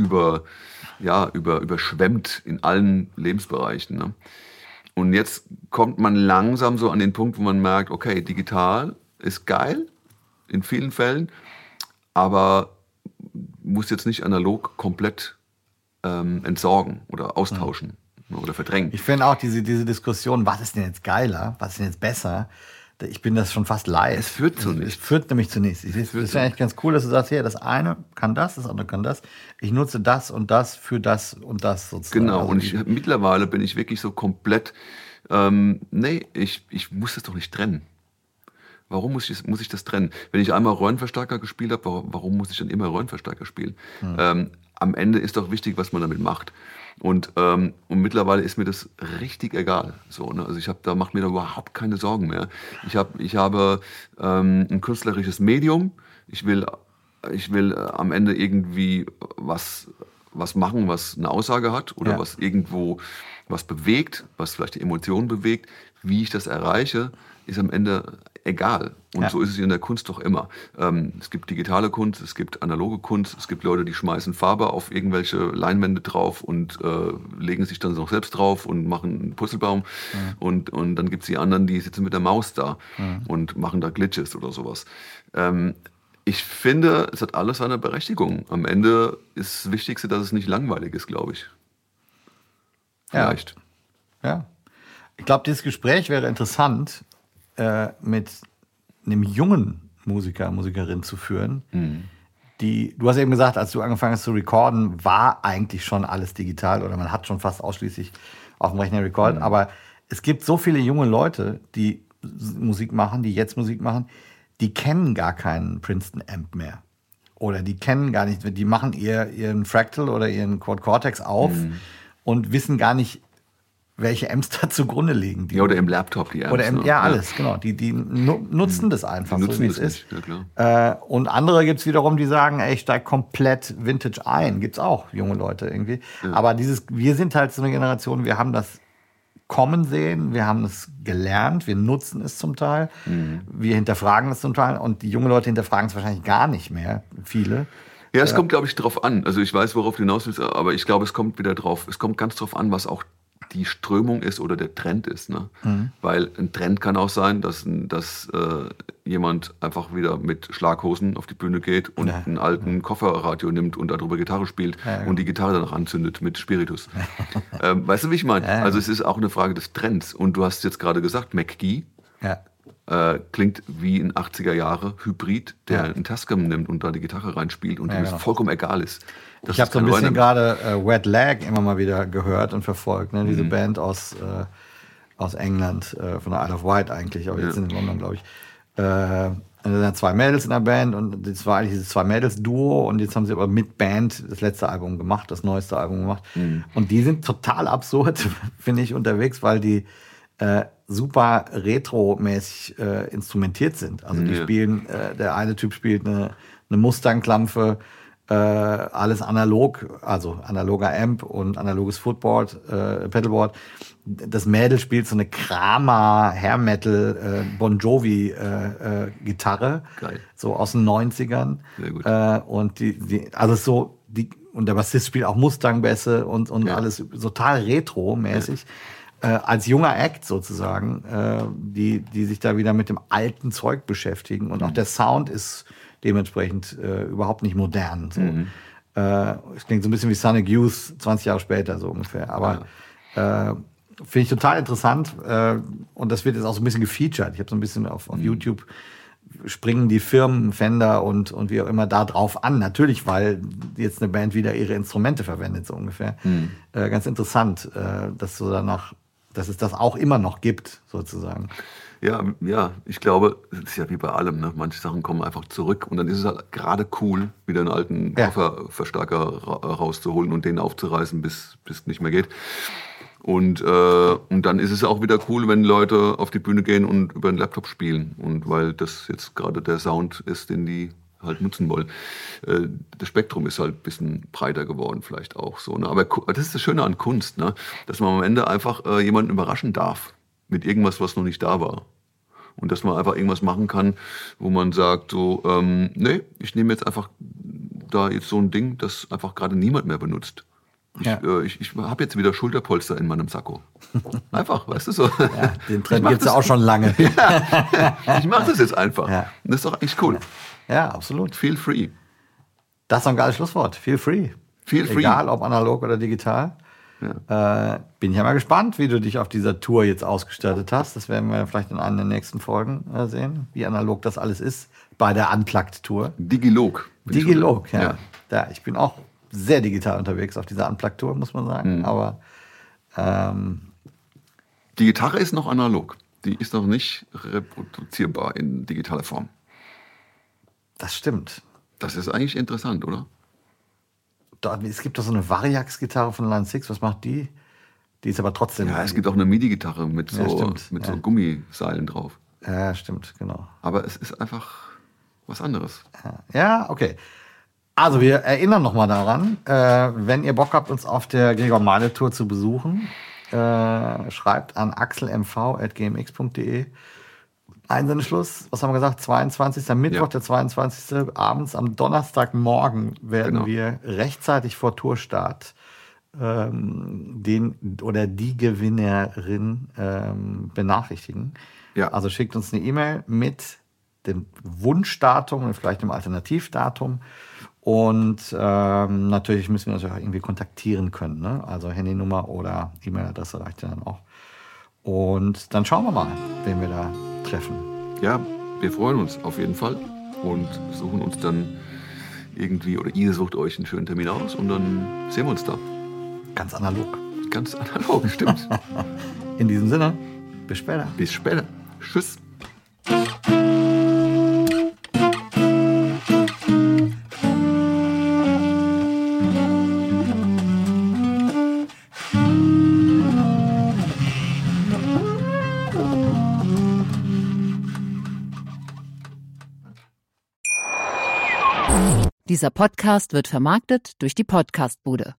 überschwemmt in allen Lebensbereichen. Ne? Und jetzt kommt man langsam so an den Punkt, wo man merkt, okay, digital ist geil, in vielen Fällen, aber muss jetzt nicht analog komplett entsorgen oder austauschen oder verdrängen. Ich finde auch diese Diskussion, was ist denn jetzt geiler, was ist denn jetzt besser, ich bin das schon fast leid. Es führt zu nichts. Es führt nämlich zu nichts. Das ist eigentlich ganz cool, dass du sagst, hier, das eine kann das andere kann das. Ich nutze das und das für das und das sozusagen. Genau, also und mittlerweile bin ich wirklich so komplett, ich muss das doch nicht trennen. Warum muss ich das trennen? Wenn ich einmal Röhrenverstärker gespielt habe, warum muss ich dann immer Röhrenverstärker spielen? Am Ende ist doch wichtig, was man damit macht. Und mittlerweile ist mir das richtig egal. So, ne? Also macht mir da überhaupt keine Sorgen mehr. Ich habe ein künstlerisches Medium. Ich will am Ende irgendwie was machen, was eine Aussage hat oder was irgendwo was bewegt, was vielleicht die Emotionen bewegt. Wie ich das erreiche, ist am Ende egal. Und so ist es in der Kunst doch immer. Es gibt digitale Kunst, es gibt analoge Kunst, es gibt Leute, die schmeißen Farbe auf irgendwelche Leinwände drauf und legen sich dann noch selbst drauf und machen einen Purzelbaum. Und dann gibt es die anderen, die sitzen mit der Maus da und machen da Glitches oder sowas. Ich finde, es hat alles seine Berechtigung. Am Ende ist das Wichtigste, dass es nicht langweilig ist, glaube ich. Vielleicht. Ja. Ich glaube, dieses Gespräch wäre interessant, mit einem jungen Musikerin zu führen. Du hast eben gesagt, als du angefangen hast zu recorden, war eigentlich schon alles digital oder man hat schon fast ausschließlich auf dem Rechner recorded. Aber es gibt so viele junge Leute, die Musik machen, die kennen gar keinen Princeton Amp mehr. Oder die kennen gar nicht, die machen ihren Fractal oder ihren Quad Cortex auf und wissen gar nicht, welche Amps da zugrunde liegen. Oder im Laptop die Amps. Oder alles, genau. Die nutzen das einfach, die so wie es ist. Ja, klar. Und andere gibt es wiederum, die sagen, ey, ich steig komplett Vintage ein. Gibt es auch junge Leute irgendwie. Ja. Aber wir sind halt so eine Generation, wir haben das kommen sehen, wir haben es gelernt, wir nutzen es zum Teil, wir hinterfragen es zum Teil und die jungen Leute hinterfragen es wahrscheinlich gar nicht mehr, viele. Ja, es kommt, glaube ich, drauf an. Also ich weiß, worauf du hinaus willst, aber ich glaube, es kommt wieder drauf. Es kommt ganz drauf an, was auch die Strömung ist oder der Trend ist. Ne? Weil ein Trend kann auch sein, dass jemand einfach wieder mit Schlaghosen auf die Bühne geht und einen alten Kofferradio nimmt und darüber Gitarre spielt und die Gitarre danach anzündet mit Spiritus. Weißt du, wie ich meine? Also es ist auch eine Frage des Trends. Und du hast jetzt gerade gesagt, McGee. Klingt wie ein 80er-Jahre-Hybrid, der einen Tascam nimmt und da die Gitarre reinspielt und dem es vollkommen egal ist. Ich habe so ein bisschen gerade Wet Lag immer mal wieder gehört und verfolgt. Ne? Diese Band aus England, von der Isle of Wight eigentlich, aber jetzt in London, glaube ich. Da sind 2 Mädels in der Band und das war eigentlich dieses 2 Mädels-Duo und jetzt haben sie aber mit Band das letzte Album gemacht, das neueste Album gemacht. Und die sind total absurd, finde ich, unterwegs, weil die super retro-mäßig instrumentiert sind. Also die spielen, der eine Typ spielt eine Mustang-Klampfe, alles analog, also analoger Amp und analoges Pedalboard. Das Mädel spielt so eine Kramer, Hair Metal, Bon Jovi Gitarre, so aus den 90ern. Sehr gut. Und und der Bassist spielt auch Mustang-Bässe und alles total retro-mäßig. Als junger Act sozusagen, die sich da wieder mit dem alten Zeug beschäftigen. Und auch der Sound ist dementsprechend überhaupt nicht modern. So. Es klingt so ein bisschen wie Sonic Youth 20 Jahre später, so ungefähr. Aber finde ich total interessant. Und das wird jetzt auch so ein bisschen gefeatured. Ich habe so ein bisschen auf YouTube springen die Firmen, Fender und wie auch immer da drauf an. Natürlich, weil jetzt eine Band wieder ihre Instrumente verwendet, so ungefähr. Ganz interessant, dass es das auch immer noch gibt, sozusagen. Ja, ich glaube, es ist ja wie bei allem, ne? Manche Sachen kommen einfach zurück und dann ist es halt gerade cool, wieder einen alten Kofferverstärker rauszuholen und den aufzureißen, bis es nicht mehr geht. Und dann ist es auch wieder cool, wenn Leute auf die Bühne gehen und über den Laptop spielen. Und weil das jetzt gerade der Sound ist, den die halt nutzen wollen. Das Spektrum ist halt ein bisschen breiter geworden vielleicht auch so. Ne? Aber das ist das Schöne an Kunst, ne? Dass man am Ende einfach jemanden überraschen darf mit irgendwas, was noch nicht da war. Und dass man einfach irgendwas machen kann, wo man sagt so, nee, ich nehme jetzt einfach da jetzt so ein Ding, das einfach gerade niemand mehr benutzt. Ich habe jetzt wieder Schulterpolster in meinem Sakko. Einfach, weißt du so. Ja, den Trend gibt es ja auch schon lange. Ich mache das jetzt einfach. Ja. Das ist doch eigentlich cool. Ja, absolut. Feel free. Das ist doch ein geiles Schlusswort. Feel free. Feel free. Egal, ob analog oder digital. Ja. Bin ich ja mal gespannt, wie du dich auf dieser Tour jetzt ausgestattet hast. Das werden wir vielleicht in einer der nächsten Folgen sehen, wie analog das alles ist bei der Unplugged-Tour. Digilog. Digilog, ja. Ich bin auch sehr digital unterwegs auf dieser Unplugged-Tour, muss man sagen. Aber die Gitarre ist noch analog. Die ist noch nicht reproduzierbar in digitaler Form. Das stimmt. Das ist eigentlich interessant, oder? Es gibt doch so eine Variax-Gitarre von Line 6. Was macht die? Die ist aber trotzdem... Ja, es gibt auch eine MIDI-Gitarre mit so Gummiseilen drauf. Ja, stimmt, genau. Aber es ist einfach was anderes. Ja, okay. Also wir erinnern nochmal daran, wenn ihr Bock habt, uns auf der Gregor Meile Tour zu besuchen, schreibt an axelmv@gmx.de. Einsendeschluss, was haben wir gesagt? 22. Mittwoch, der 22. abends. Am Donnerstagmorgen werden wir rechtzeitig vor Tourstart den oder die Gewinnerin benachrichtigen. Ja. Also schickt uns eine E-Mail mit dem Wunschdatum und vielleicht dem Alternativdatum. Und natürlich müssen wir uns auch irgendwie kontaktieren können. Ne? Also Handynummer oder E-Mail-Adresse reicht ja dann auch. Und dann schauen wir mal, wen wir da treffen. Ja, wir freuen uns auf jeden Fall und suchen uns dann irgendwie, oder ihr sucht euch einen schönen Termin aus und dann sehen wir uns da. Ganz analog. Ganz analog, stimmt. In diesem Sinne, bis später. Bis später. Tschüss. Dieser Podcast wird vermarktet durch die Podcastbude.